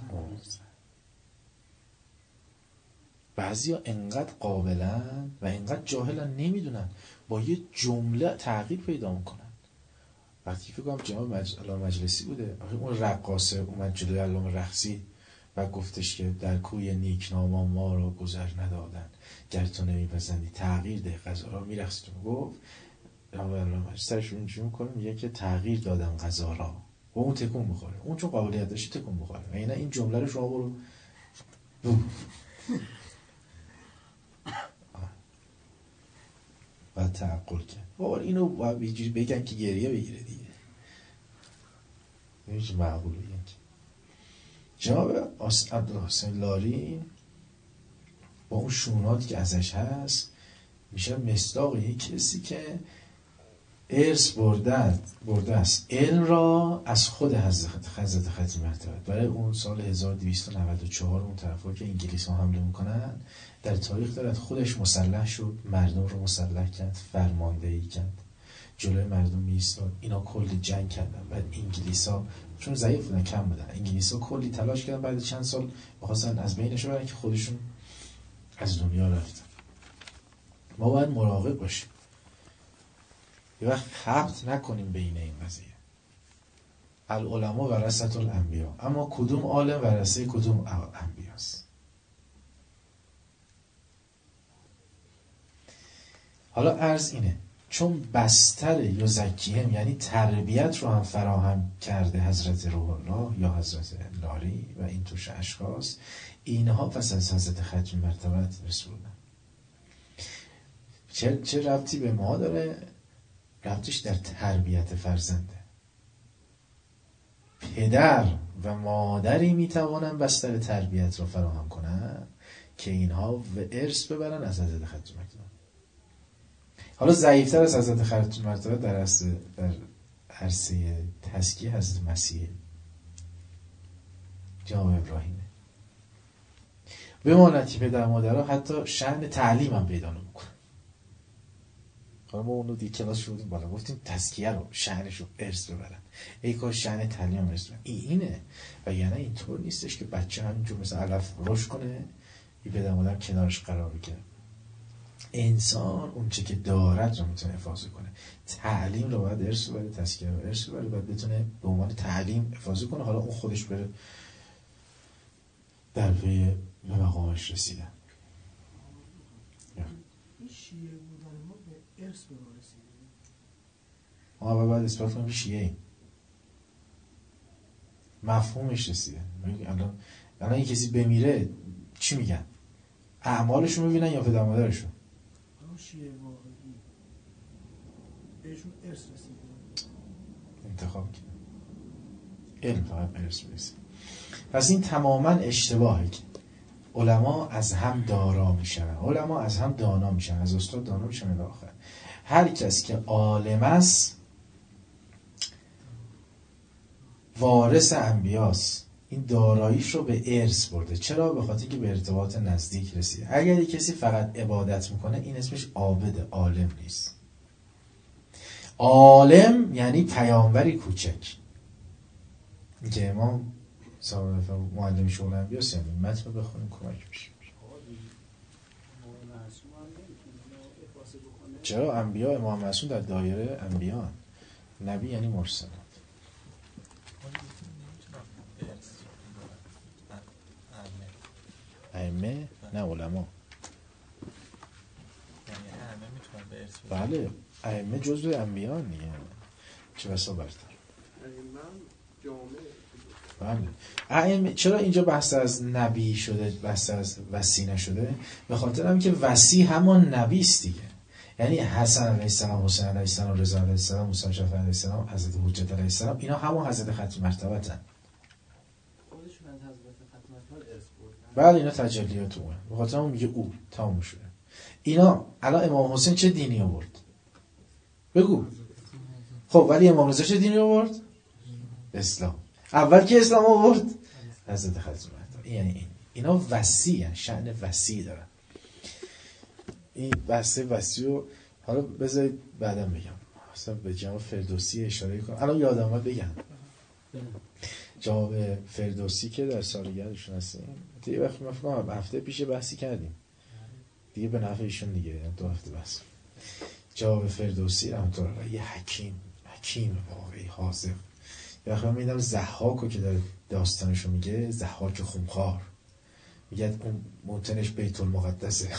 S1: بعضیا انقدر قابلن و انقدر جاهلن نمیدونن با یه جمله تغییر پیدا میکنن. وقتی فکر کنم جناب مج... علامه مجلسی بوده، آخه اون رقاصه اومد جلوی علامه رقصی و گفتش که در کوی نیکناما ما را گذر ندادن، گر تو نمیپسندی تغییر ده غذا را. میرقصید و گفت علامه مجلسی سرش رو اینجوری میکنه، میگه که تغییر دادم غذا را، و اون تکون میخوره. اون چون قابلیت داشت تکون میخوره. و اینا این جمله رو شما برو باید تعقل کرد. بابا اینو باید یه بگن که گریه بگیره دیگه، نمیشه معقول بگن که. جناب عبدالحسین لاری با اون شوناتی که ازش هست میشه مصداق یک کسی که ارث برده برده است علم را از خود حضرت ختم مرتبه. برای اون سال هزار و دویست و نود و چهار اون طرفا که انگلیس ها حمله میکنن، در تاریخ دارد خودش مسلح شد، مردم رو مسلح کرد، فرماندهی کرد، جلوی مردم میایستاد. اینا کلی جنگ کردن. بعد انگلیس ها چون ضعیف بودن، کم بودن، انگلیس ها کلی تلاش کردن، بعد چند سال بخواستن از بینش ببرن که خودشون از دنیا رفتن. ما باید مراقب باشیم یه وقت خبط نکنیم بین این قضیه. العلماء ورثة الانبیا، اما کدوم عالم ورثه کدوم انبیاست؟ حالا عرض اینه، چون بستر یزکیهم یعنی تربیت رو هم فراهم کرده حضرت روح الله یا حضرت لاری و این توش اشخاص، اینها پس از حضرت ختم مرتبت رسولن. چه, چه ربطی به ما داره؟ ربطش در تربیت فرزنده. پدر و مادری میتوانن بستر تربیت رو فراهم کنن که اینها و ارث ببرن از حضرت ختم مرتبه. حالا ضعیفتر از حضرت ختم مرتبه در عرصه در عرصه تزکیه حضرت مسیح جناب ابراهیمه. بماند که پدر مادرها حتی شأن تعلیم هم پیدا نمیکنن. حالا ما اونو دیگه کلاس شدیم بالا گفتیم تزکیه رو شأنش رو ارث ببرن، ای کاش شأن تعلیم هم ارث ببرن. این اینه. و یعنی اینطور نیستش که بچه همینجور مثل علف رشد کنه یه پدر مادر کنارش قرار بگیره. انسان اون چه که دارد رو میتونه حفاظت کنه. تعلیم رو باید ارث ببره، تزکیه رو ارث ببره، باید بتونه به عنوان تعلیم حفاظت کنه. حالا اون خودش بره در پی به مقامش رسیدن.
S7: این شیعه بودن ما به ارث به ما رسیده.
S1: ما باید اثبات کنیم شیعه ایم. مفهومش رسیده. الان الان کسی بمیره چی میگن؟ اعمالشون میبینن یا پدر مادرشون؟
S7: اون شیعه واقعی بهشون ارث رسیده.
S1: انتخاب کنیم. علم فقط به ارث برسه. پس این تماما اشتباهه که علما از هم دارا میشن، علما از هم دانا میشن، از استاد دانا میشن الی آخر. هر کس که عالم است وارث انبیاست، این داراییش رو به ارث برده. چرا؟ به خاطر که به ارتباط نزدیک رسیده. اگر کسی فقط عبادت میکنه این اسمش عابد، عالم نیست. عالم یعنی پیامبری کوچک. این که امام صاحب معلم شغل انبیاست، یعنی متن رو بخونیم کمک میشه.
S7: خلاصه بکنه؟
S1: چرا؟ انبیا امام معصوم در دایره انبیان. نبی یعنی مرسلات. ائمه نه علما. بله ائمه جزء انبیان دیگه، چه بسا برتر. بله ائمه. چرا اینجا بحث از نبی شده، بحث از وصی نشده؟ به خاطر هم که وصی همان نبی است دیگه. یعنی حسن علیه السلام، حسین علیه السلام، رضا علیه السلام، موسی شفیع علیه السلام، حضرت حجت علیه السلام، اینا همون حضرت ختم مرتبتن.
S4: خودشون از حضرت ختم مرتبت ارث بردن.
S1: بله اینا تجلیات اوه. به خاطر هم میگه او تموم شده. اینا الان امام حسین چه دینی آورد؟ بگو. خب ولی امام رضا چه دینی آورد؟ اسلام. اول که اسلام آورد حضرت ختم مرتبت. یعنی این اینا وصی ان، شأن وصی دارن. این بحث وصی رو حالا بذارید بعدا بگم. اصلا به جناب فردوسی اشاره کنم. الان یادم اومد بگم. جناب فردوسی که در سالگردشون هستیم، دیگه وقت ما فکر کنم هفته پیش بحثی کردیم. دیگه به نفع ایشون دیگه دو هفته بس. جناب فردوسی رحمت الله علیه یه حکیم، حکیم واقعی حاذق. یه وقت من میدم ضحاکو که داره داستانشو میگه، ضحاک خونخوار. میگه اون موطنش بیت المقدسه.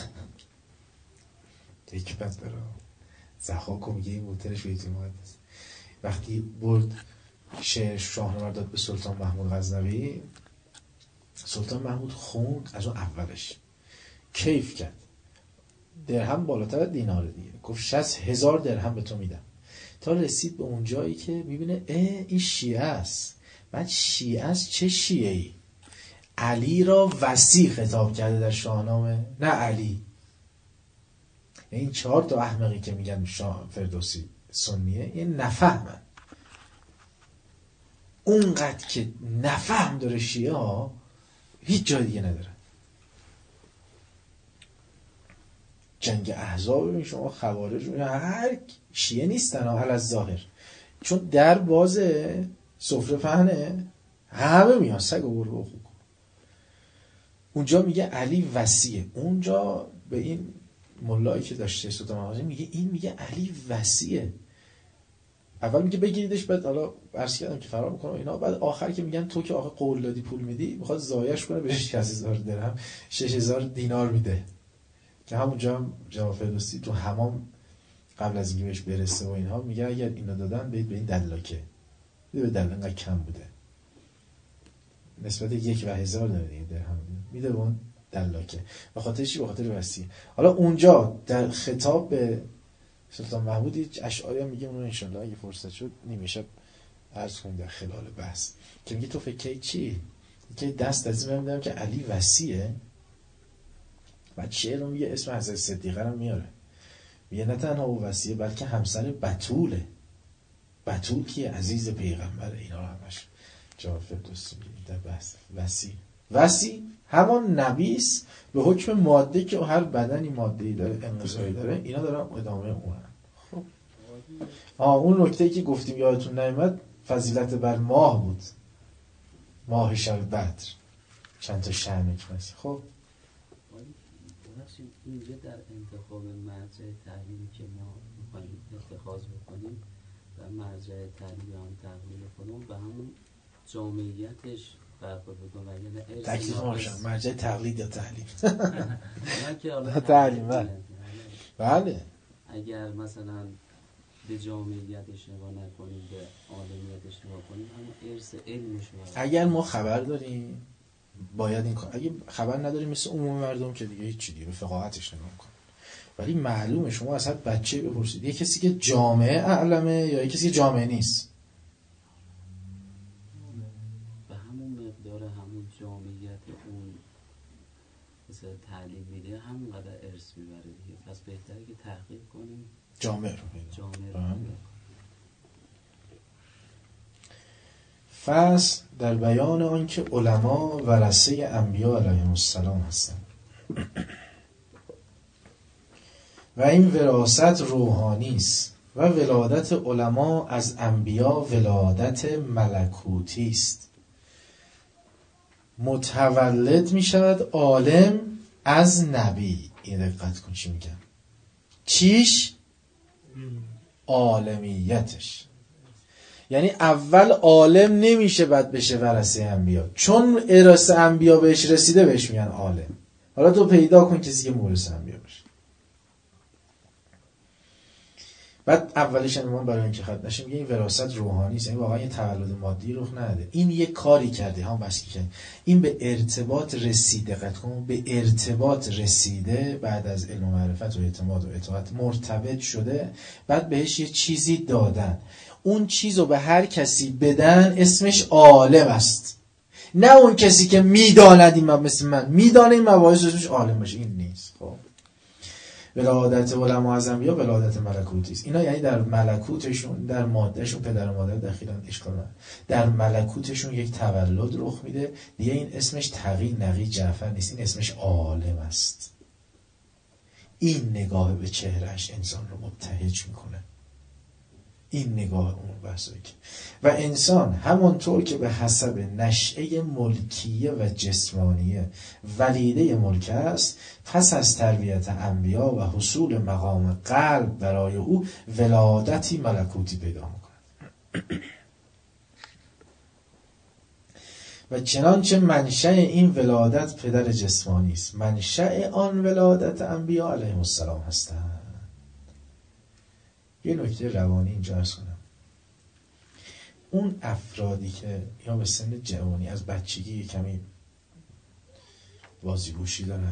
S1: حکمت داره. ضحاکو میگه این موطنش بیت المقدس. وقتی برد شعر شاهنامه داد به سلطان محمود غزنوی، سلطان محمود خوند از اون اولش، کیف کرد. درهم بالاتر از دینار دیگه. گفت شصت هزار درهم به تو میدم. تا رسید به اون جایی که میبینه اه این شیعه است. بعد شیعه است چه شیعه ای؟ علی را وصی خطاب کرده در شاهنامه، نه علی. این چهار تا احمقی که میگن شاه فردوسی سنیه، این نفهمن. اونقدر که نفهم داره شیعه ها، هیچ جای دیگه نداره. جنگ احزاب ببین شما، خوارج هر شیعه نیستن ها علی الظاهر، چون در بازه، سفره پهنه، همه میان سگ و گربه و خوک. اونجا میگه علی وصیه. اونجا به این ملایی که داشته سلطان محمود میگه این میگه علی وصیه. اول میگه بگیریدش، بعد حالا عرض کردم که فرار میکنه اینا، بعد آخر که میگن تو که آخه قول دادی پول میدی، میخواد ضایعش کنه بهش شش هزار درهم شش هزار دینار میده. که همونجا هم جناب فردوسی تو حمام قبل از اینکه بهش برسه و اینها میگه اگر اینو دادن برید به این دلاکه. میده به دلاکه، انقدر کم بوده نسبت یک و هزار داره دیگه درهم میده به اون دلاکه. به خاطر چی؟ به خاطر وصیه. حالا اونجا در خطاب به سلطان محمود اشعاری هم میگه، اونو انشالله اگه فرصت شد نیمه شب عرض کنیم در خلال بحث، که میگه تو فکر چی؟ که دست از این میدم که علی وصیه. بعد شعر رو میگه اسم حضرت صدیقه رو میاره، میگه نه تنها او وصیه بلکه همسر بتوله. بتول که عزیز پیغمبر. اینا رو همش جواب فردوسی میگه در بحث وصی. وصی همان نبیس به حکم ماده که هر بدنی ماده‌ای داره، انقضایی داره. اینا دارن ادامه اون. خب آه اون نکته‌ای که گفتیم یادتون نیامد، فضیلت بر ماه بود، ماه شب بدر، چند تا شأن حکمتی. خب
S5: اینجا در انتخاب مرجع تعلیمی که ما می‌خوایم اتخاذ بکنیم و مرجع تعلیمی هم تقلیل خودمون به همون جامعیتش برخورد بکنم و اگر
S1: تکلیف ماشم مرجع تقلید یا تعلیم
S5: نه که حالا
S1: تعلیم. بله
S5: اگر مثلا به جامعیتش نگاه نکنیم، به عالمیتش نگاه کنیم، همون ارث علمش رو
S1: اگر ما خبر داریم باید این کار، اگه خبر نداریم مثل عموم مردم که دیگه هیچ دیگه به فقاهتش نگاه کنیم. ولی معلومه شما اصلا بچه بپرسید یه کسی که جامعه اعلمه یا یه کسی که جامعه نیست،
S5: به همون مقدار همون جامعیت اون مثل تعلیم میده همونقدر ارث میبره دیگه. پس بهتره که تحقیق کنیم
S1: جامعه رو پیدا
S5: جامعه رو.
S1: فصل در بیان آن که علما ورثه انبیا علیهم السلام هستند و این وراثت روحانی است و ولادت علما از انبیا ولادت ملکوتی است. متولد می شود عالم از نبی. این دقت کن چی میگم. چیش؟ عالمیتش. یعنی اول عالم نمیشه بعد بشه ورثه انبیا، چون ارث انبیا بهش رسیده بهش میگن عالم. حالا تو پیدا کن کسی که مورث انبیا باشه. بعد اولش امام برای اینکه خط نشه میگه این وراثت روحانی است، این واقعا یه تولد مادی رخ نده، این یه کاری کرده هم بس که این به ارتباط رسیده، دقت کن، به ارتباط رسیده بعد از علم و معرفت و اعتماد و اطاعت مرتبط شده، بعد بهش یه چیزی دادن، اون چیزو به هر کسی بدن اسمش عالم است. نه اون کسی که میداند این مثل من میدانه این مباحث اسمش عالم باشه، این نیست. خب ولادت علما از انبیا ولادت ملکوتی است. اینا یعنی در ملکوتشون، در مادهشون، پدر و مادر دخیلن، اشکال نداره، در ملکوتشون یک تولد رخ میده دیگه. این اسمش تقی نقی جعفر نیست، این اسمش عالم است. این نگاه به چهرهش انسان رو مبتهج میکنه، این نگاه اون بحثایی که و انسان همانطور که به حسب نشأه ملکیه و جسمانیه ولیده ملک است، پس از تربیت انبیا و حصول مقام قلب برای او ولادتی ملکوتی پیدا میکند. و چنانچه منشأ این ولادت پدر جسمانی است، منشأ آن ولادت انبیا علیهم السلام هستند. یه نکته روانی اینجا عرض کنم. اون افرادی که یا به سن جوانی از بچگی کمی بازیگوشی دارن،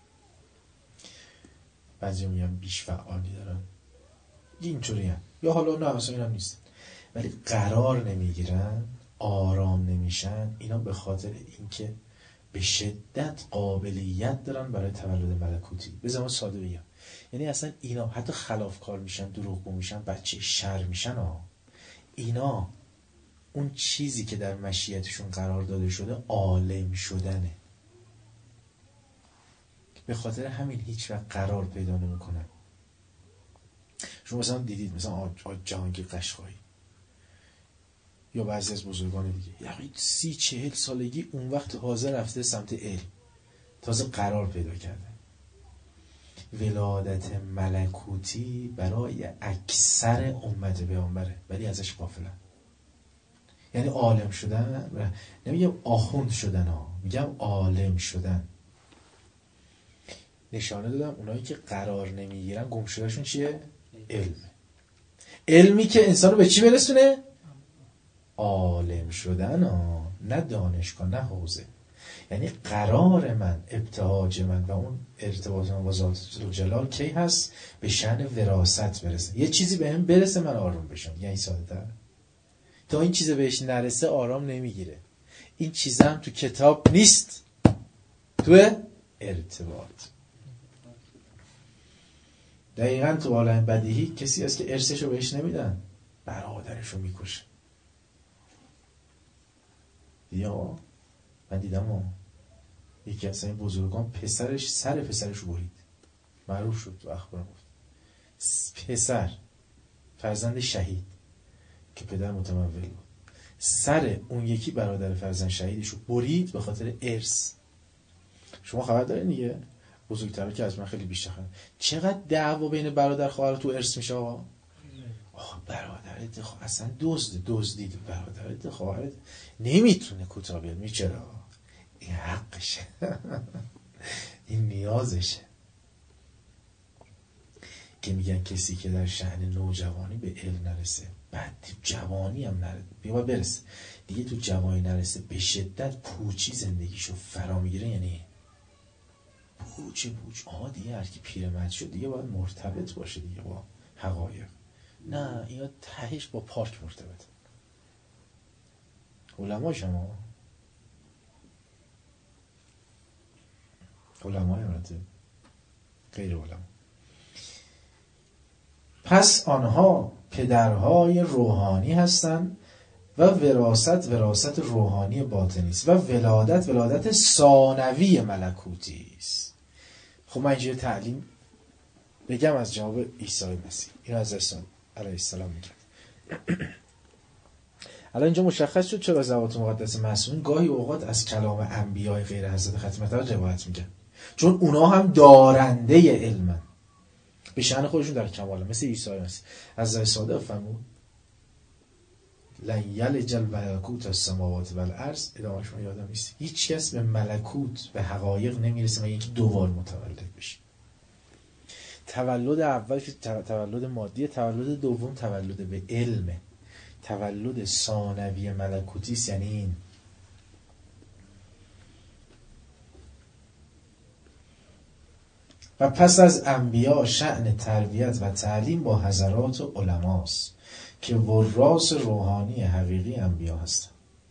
S1: بعضی میگن بیش فعالی دارن، اینطوری هم، یا حالا نه اصلا این هم نیست، ولی قرار نمیگیرن، آرام نمیشن، اینا به خاطر اینکه به شدت قابلیت دارن برای تولد ملکوتی. بذار ما ساده بگم، یعنی اصلا اینا حتی خلافکار میشن، دروغگو میشن، بچه شر میشن ها. اینا اون چیزی که در مشیتشون قرار داده شده عالم شدنه، به خاطر همین هیچ وقت قرار پیدا نمیکنن. شما مثلا دیدید مثلا آج جهانگیر قشقایی یا بعضی از بزرگان دیگه، یعنی سی چهل سالگی اون وقت حاضر رفته سمت علم، تازه قرار پیدا کرده. ولادت ملکوتی برای اکثر امت پیامبره، ولی ازش غافلن. یعنی عالم شدن، نمیگم آخوند شدن ها، میگم عالم شدن. نشانه دادم اونایی که قرار نمیگیرن گم شدهشون چیه؟ علم. علمی که انسان رو به چی برسونه؟ عالم شدن ها، نه دانشگاه، نه حوزه. یعنی قرار من، ابتهاج من و اون ارتباط من با ذات جلال کی هست؟ به شأن وراثت برسه. یه چیزی به هم برسه من آرام بشم. یعنی ساده تر، تا این چیز بهش نرسه آرام نمیگیره. این چیز هم تو کتاب نیست، تو ارتباط. دقیقا تو عالم بدیهی کسی هست که ارثشو بهش نمیدن، برادرشو میکشه. یا من دیدم ها، یکی از این بزرگان پسرش سر پسرش رو برید، معروف شد تو اخبار گفت. پسر فرزند شهید که پدر متمول بود، سر اون یکی برادر فرزند شهیدش رو برید به خاطر ارث. شما خبر دارین دیگه، بزرگتر که از من خیلی بیشتر خواهد. چقدر دعوا بین برادر خواهر تو ارث میشه آقا؟ آه برادرت خواهر اصلا دزد دزدید، برادرت خواهرت نمیتونه کوتاه بیاد. می چرا؟ این حقشه این نیازشه. که میگن کسی که در شأن نوجوانی به علم نرسه، بعد جوانی هم نرسه، بیما برسه دیگه، تو جوانی نرسه، به شدت پوچی زندگیشو فرا میگیره. یعنی پوچ پوچ آها دیگه هر کی پیرمرد شد دیگه باید مرتبط باشه دیگه با حقایق. نه اینا تهش با پارک مرتبط. علما شما علما یادته غیر علما. پس آنها پدرهای روحانی هستند و وراثت وراثت روحانی باطنی است و ولادت ولادت ثانوی ملکوتی است. خب من اینجا تعلیم بگم از جواب عیسی مسیح، اینو از رسول علیه السلام میگم. الان اینجا مشخص شد چرا ذوات مقدس معصومین گاهی اوقات از کلام انبیاء غیر حضرت ختم طبع روایت میگن، چون اونا هم دارنده علمن. به شأن خودشون در کمال، مثل عیسی مسیح. از صادق فرمود لن یلج الملکوت السماوات والارض، ادامهش من یادم نیست، هیچ کس به ملکوت به حقایق نمیرسه مگر اینکه دوبار متولد بشه. تولد اول که تولد مادی، تولد دوم تولد به علم، تولد ثانوی ملکوتی است. یعنی این و پس از انبیا شأن تربیت و تعلیم با حضرات و علماست که وراث روحانی حقیقی انبیا هستند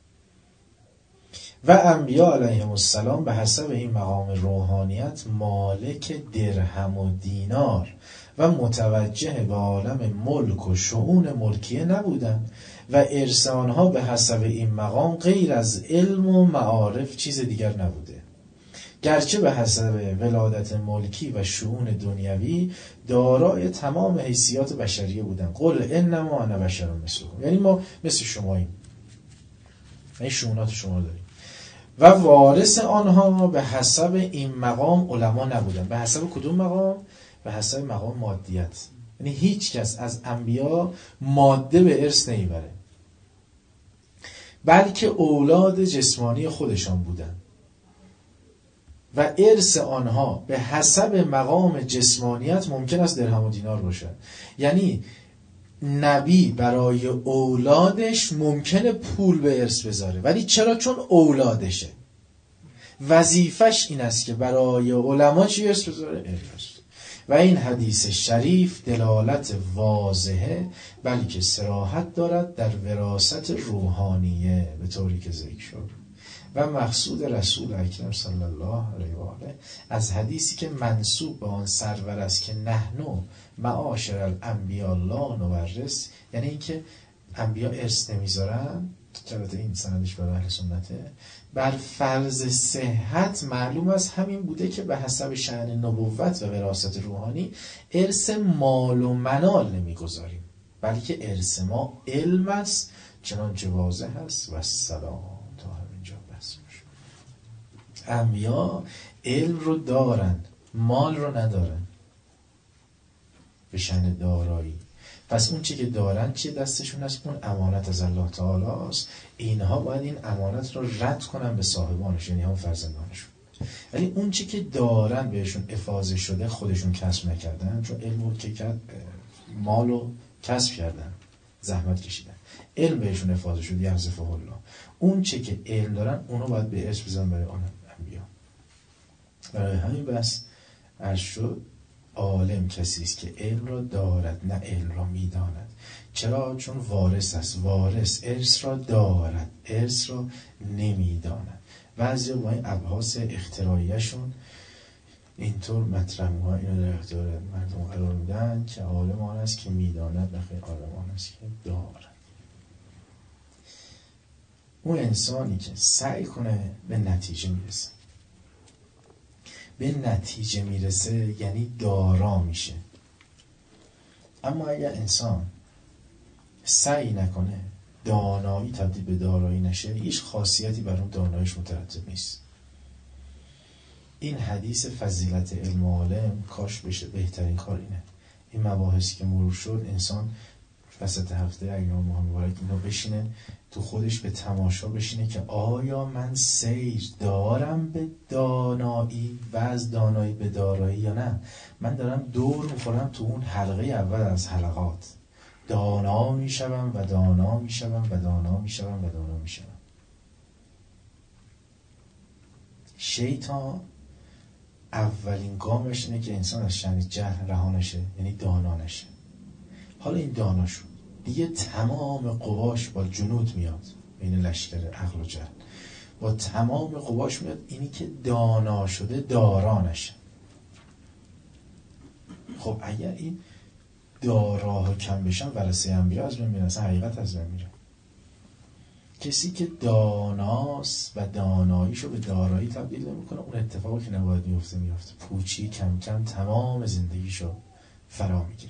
S1: و انبیا علیهم السلام به حسب این مقام روحانیت مالک درهم و دینار و متوجه به عالم ملک و شؤون ملکیه نبودند و ارث آنها به حسب این مقام غیر از علم و معارف چیز دیگر نبوده، گرچه به حسب ولادت ملکی و شؤون دنیوی دارای تمام حیثیات بشریه بودن. قل انما انا بشر مثلکم، یعنی ما مثل شماییم، یعنی شؤونات شما داریم. و وارث آنها به حسب این مقام علما نبودن. به حسب کدوم مقام؟ به حسب مقام مادیت. یعنی هیچ کس از انبیا ماده به ارث نمیبره، بلکه اولاد جسمانی خودشان بودن و ارث آنها به حسب مقام جسمانیت ممکن است درهم و دینار باشد. یعنی نبی برای اولادش ممکنه پول به ارث بذاره، ولی چرا؟ چون اولادشه. وظیفش این است که برای علما چی ارث بذاره؟ ارث. و این حدیث شریف دلالت واضحه بلکه صراحت دارد در وراثت روحانیه به طوری که ذکر شد. و مقصود رسول اکرم صلی الله علیه و آله از حدیثی که منسوب به آن سرور است که نحنو معاشر الانبیاء لا نورث، یعنی اینکه انبیا ارث نمیذارن، البته این سندش برای اهل سنته، بر فرض صحت معلوم است همین بوده که به حسب شأن نبوت و وراثت روحانی ارث مال و منال نمیگذاریم، بلکه ارث ما علم است، چنانچه واضح است. و السلام. تا همینجا بس باشه. انبیا علم رو دارن، مال رو ندارن به شأن دارایی. پس اون چی که دارن چی دستشون است؟ اون امانت از الله تعالی است. اینها باید این امانت رو رد کنن به صاحبانش، یعنی هم فرزندانشون. ولی اون چی که دارن بهشون افاضه شده خودشون کسب نکردن، چون علم رو که کرد مال رو کسب کردن، زحمت کشیدن، علم بهشون افاضه شده یحذفه الله. اون چی که علم دارن اونو باید به ارث بزنن برای آن انبیا. برای همین بس عرض شد عالم کسی است که علم را دارد نه علم را میداند. چرا؟ چون وارث است. وارث ارث را دارد، ارث را نمیداند. بعضیا با این ابحاث اختراعیشون اینطور مطرح می‌کنن، اینو در اختیار مردم قرار میدن که عالم آن است که میداند، نه خیر عالم آن است که دارد. اون انسانی که سعی کنه به نتیجه میرسه، به نتیجه میرسه یعنی دارا میشه. اما اگر انسان سعی نکنه، دانایی تبدیل به دارایی نشه، هیچ خاصیتی بر اون داناییش مترتب نیست. این حدیث فضیلت علم و عالم کاش بشه بهترین کار اینه. این مباحثی که مرور شد انسان وسط هفته ایام ماه مبارک اینو بشینه تو خودش به تماشا بشینه که آیا من سیر دارم به دانایی و از دانایی به دارایی یا نه. من دارم دور میخورم تو اون حلقه اول از حلقات، دانا میشوم و دانا میشوم و دانا میشوم و دانا میشوم. شیطان اولین گامش اینه که انسان از شأن جهل رها نشه، یعنی دانا نشه. حالا این دانا شد دیگه، تمام قواش با جنود میاد بین لشکر عقل و جهل، با تمام قواش میاد اینی که دانا شده دارا نشه. خب اگر این داراها کم بشن ورثه انبیا از بین میرن، اصلا حقیقت از بین میره. کسی که داناست و داناییشو به دارایی تبدیل نمیکنه، اون اتفاقی که نباید میفته میفته، پوچی کم کم تمام زندگیشو فرا میگیره.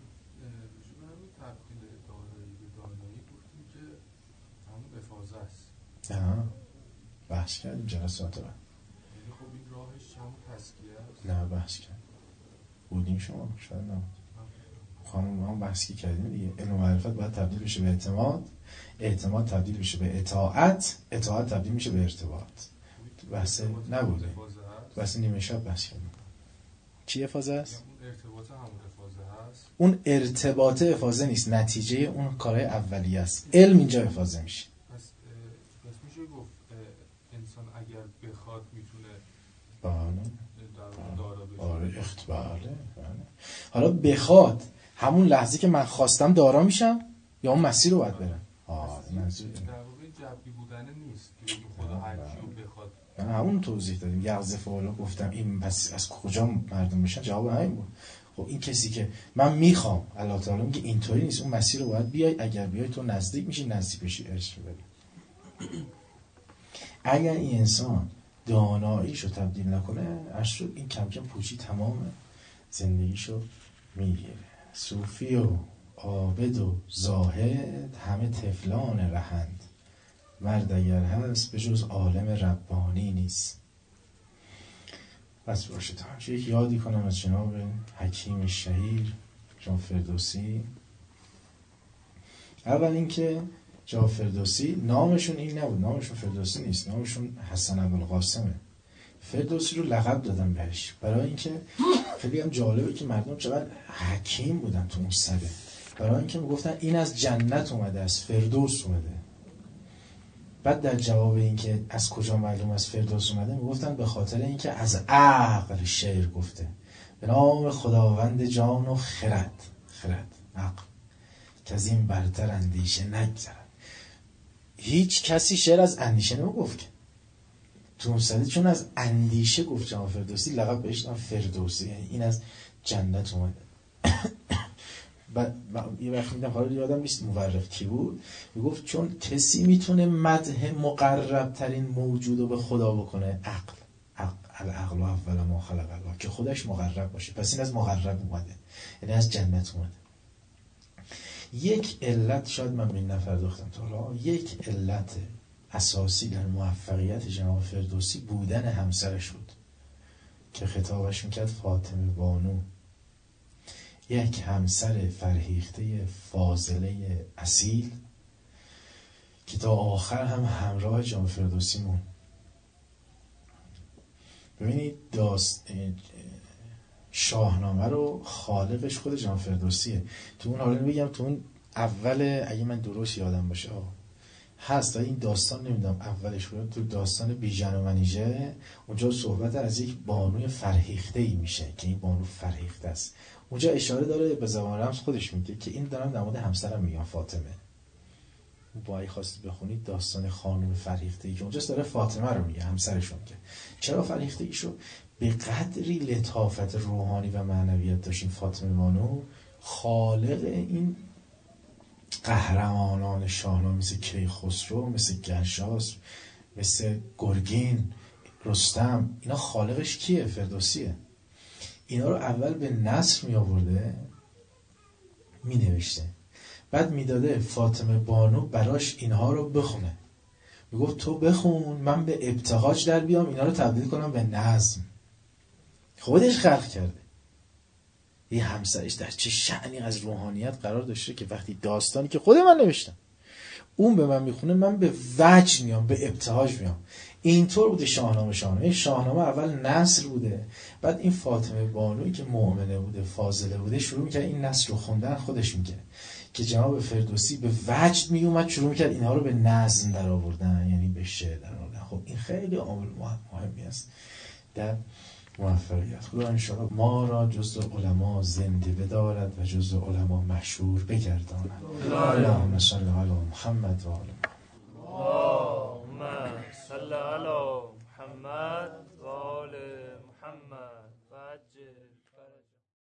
S1: نه بحث کردیم جلسات رو.
S8: خب این راهش همون تسکیه است؟
S1: نه بحث کردیم. بودین شما؟ شاید نبود. خانم هم بحثی کردیم دیگه. علم و معرفت باید تبدیل بشه به اعتماد، اعتماد تبدیل بشه به اطاعت، اطاعت تبدیل میشه به ارتباط. بحث نبوده، بحث نیمه شب بحث کردیم. چی افاضه است؟
S8: ارتباط همون افاضه هست.
S1: اون ارتباط افاضه نیست، نتیجه اون کارهای اولیه است. علم اینجا افاضه میشه.
S8: پس پس میشه گفت انسان اگر بخواد میتونه
S1: بله
S8: دارا بشه.
S1: آره اخت بله بله. حالا بخواد همون لحظه که من خواستم دارا میشم یا اون مسیر رو باید برم؟ آه منظور
S8: در واقع جبری بودن نیست که خدا هر کیو بخواد.
S1: من همون توضیح دادیم. یغزف والا گفتم این پس از کجا مردم میشن؟ جواب همین بود. خب این کسی که من میخوام، الله تعالی میگه اینطوری نیست، اون مسیر رو باید بیای، اگر بیای تو نزدیک میشی، نزدیک بشی ارث رو ببین. اگر این انسان داناییشو تبدیل نکنه، ارث این کم کم پوچی تمام زندگیشو میگیره. صوفی و عابد و زاهد همه طفلان رهند، مرد اگر هست به جز عالم ربانی نیست. بس باشه تا یک یادی کنم از جناب حکیم شهیر جان فردوسی. اول اینکه جان فردوسی نامشون این نبود، نامشون فردوسی نیست، نامشون حسن ابوالقاسمه. فردوسی رو لقب دادن بهش برای اینکه خیلی هم جالبه که مردم چقدر حکیم بودن تو اون سده. برای اینکه میگفتن این از جنت اومده، از فردوس اومده. بعد در جواب اینکه از کجا معلوم از فردوس اومده میگفتن به خاطر اینکه از عقل شعر گفته، به نام خداوند جان و خرد، خرد عقل که از این برتر اندیشه نگذرد. هیچ کسی شعر از اندیشه نمیگفت که تو اون سده، چون از اندیشه گفت جان فردوسی، لقب بهش دادن فردوسی، یعنی این از جنت اومده. بعد یه وقت میدم حالا یادم نیست مورخ کی بود، میگفت چون کسی میتونه مدح مقرب ترین موجود رو به خدا بکنه، عقل. عقل عقل و اول ما خلق الله، که خودش مقرب باشه. پس این از مقرب اومده، یعنی از جنت اومده. یک علت، شاید من به این نپرداختم تا حالا، یک علت اساسی در موفقیت جناب فردوسی بودن همسرش بود که خطابش میکرد فاطمه بانو، یک همسر فرهیخته فاضله اصیل که تا آخر هم همراه جان فردوسی مون. ببینید داست شاهنامه رو خالقش خود جان فردوسیه. تو اون حالا بگم تو اون اول، اگه من درست یادم باشه آه هست این داستان، نمیدونم اولش بود، تو داستان بیژن و منیژه اونجا صحبت از یک بانوی فرهیخته ای میشه که این بانو فرهیخته است. اونجا اشاره داره به زبان رمز خودش میگه که این دارم در مورد همسرم میگم فاطمه. با اگه خواستید بخونید داستان خانم فرهیخته ای که اونجاست داره فاطمه رو میگه، همسرشون. که چرا فرهیخته ایشو به قدری لطافت روحانی و معنویت داشت این فاطمه بانو، خالق این قهرمانان شاهنامه مثل کیخسرو، مثل گرشاسب، مثل گرگین، رستم، اینا خالقش کیه؟ فردوسیه. اینا رو اول به نثر می آورده، می نوشته، بعد می داده فاطمه بانو براش اینها رو بخونه. می گفت تو بخون، من به ابتهاج در بیام اینا رو تبدیل کنم به نظم. خودش خلق کرده. یه همسرش در چه شأنی از روحانیت قرار داشته که وقتی داستانی که خود من نوشتم اون به من میخونه، من به وجه میام، به ابتهاج میام. اینطور بوده شاهنامه. شاهنامه شاهنامه اول نثر بوده، بعد این فاطمه بانویی که مؤمنه بوده، فاضله بوده، شروع میکرد این نثر رو خوندن. خودش میگه که جناب فردوسی به وجد میومد، شروع میکرد اینها رو به نظم در آوردن، یعنی به شعر در آوردن. خب این خیلی عامل مهمی است در موفقیت. خدا انشاءالله ما را جزء علما زنده بدارد و جزء علما مشهور بگرداند. اللهم صل علی محمد و آل
S2: اللهم صل علی محمد و آل محمد و عجل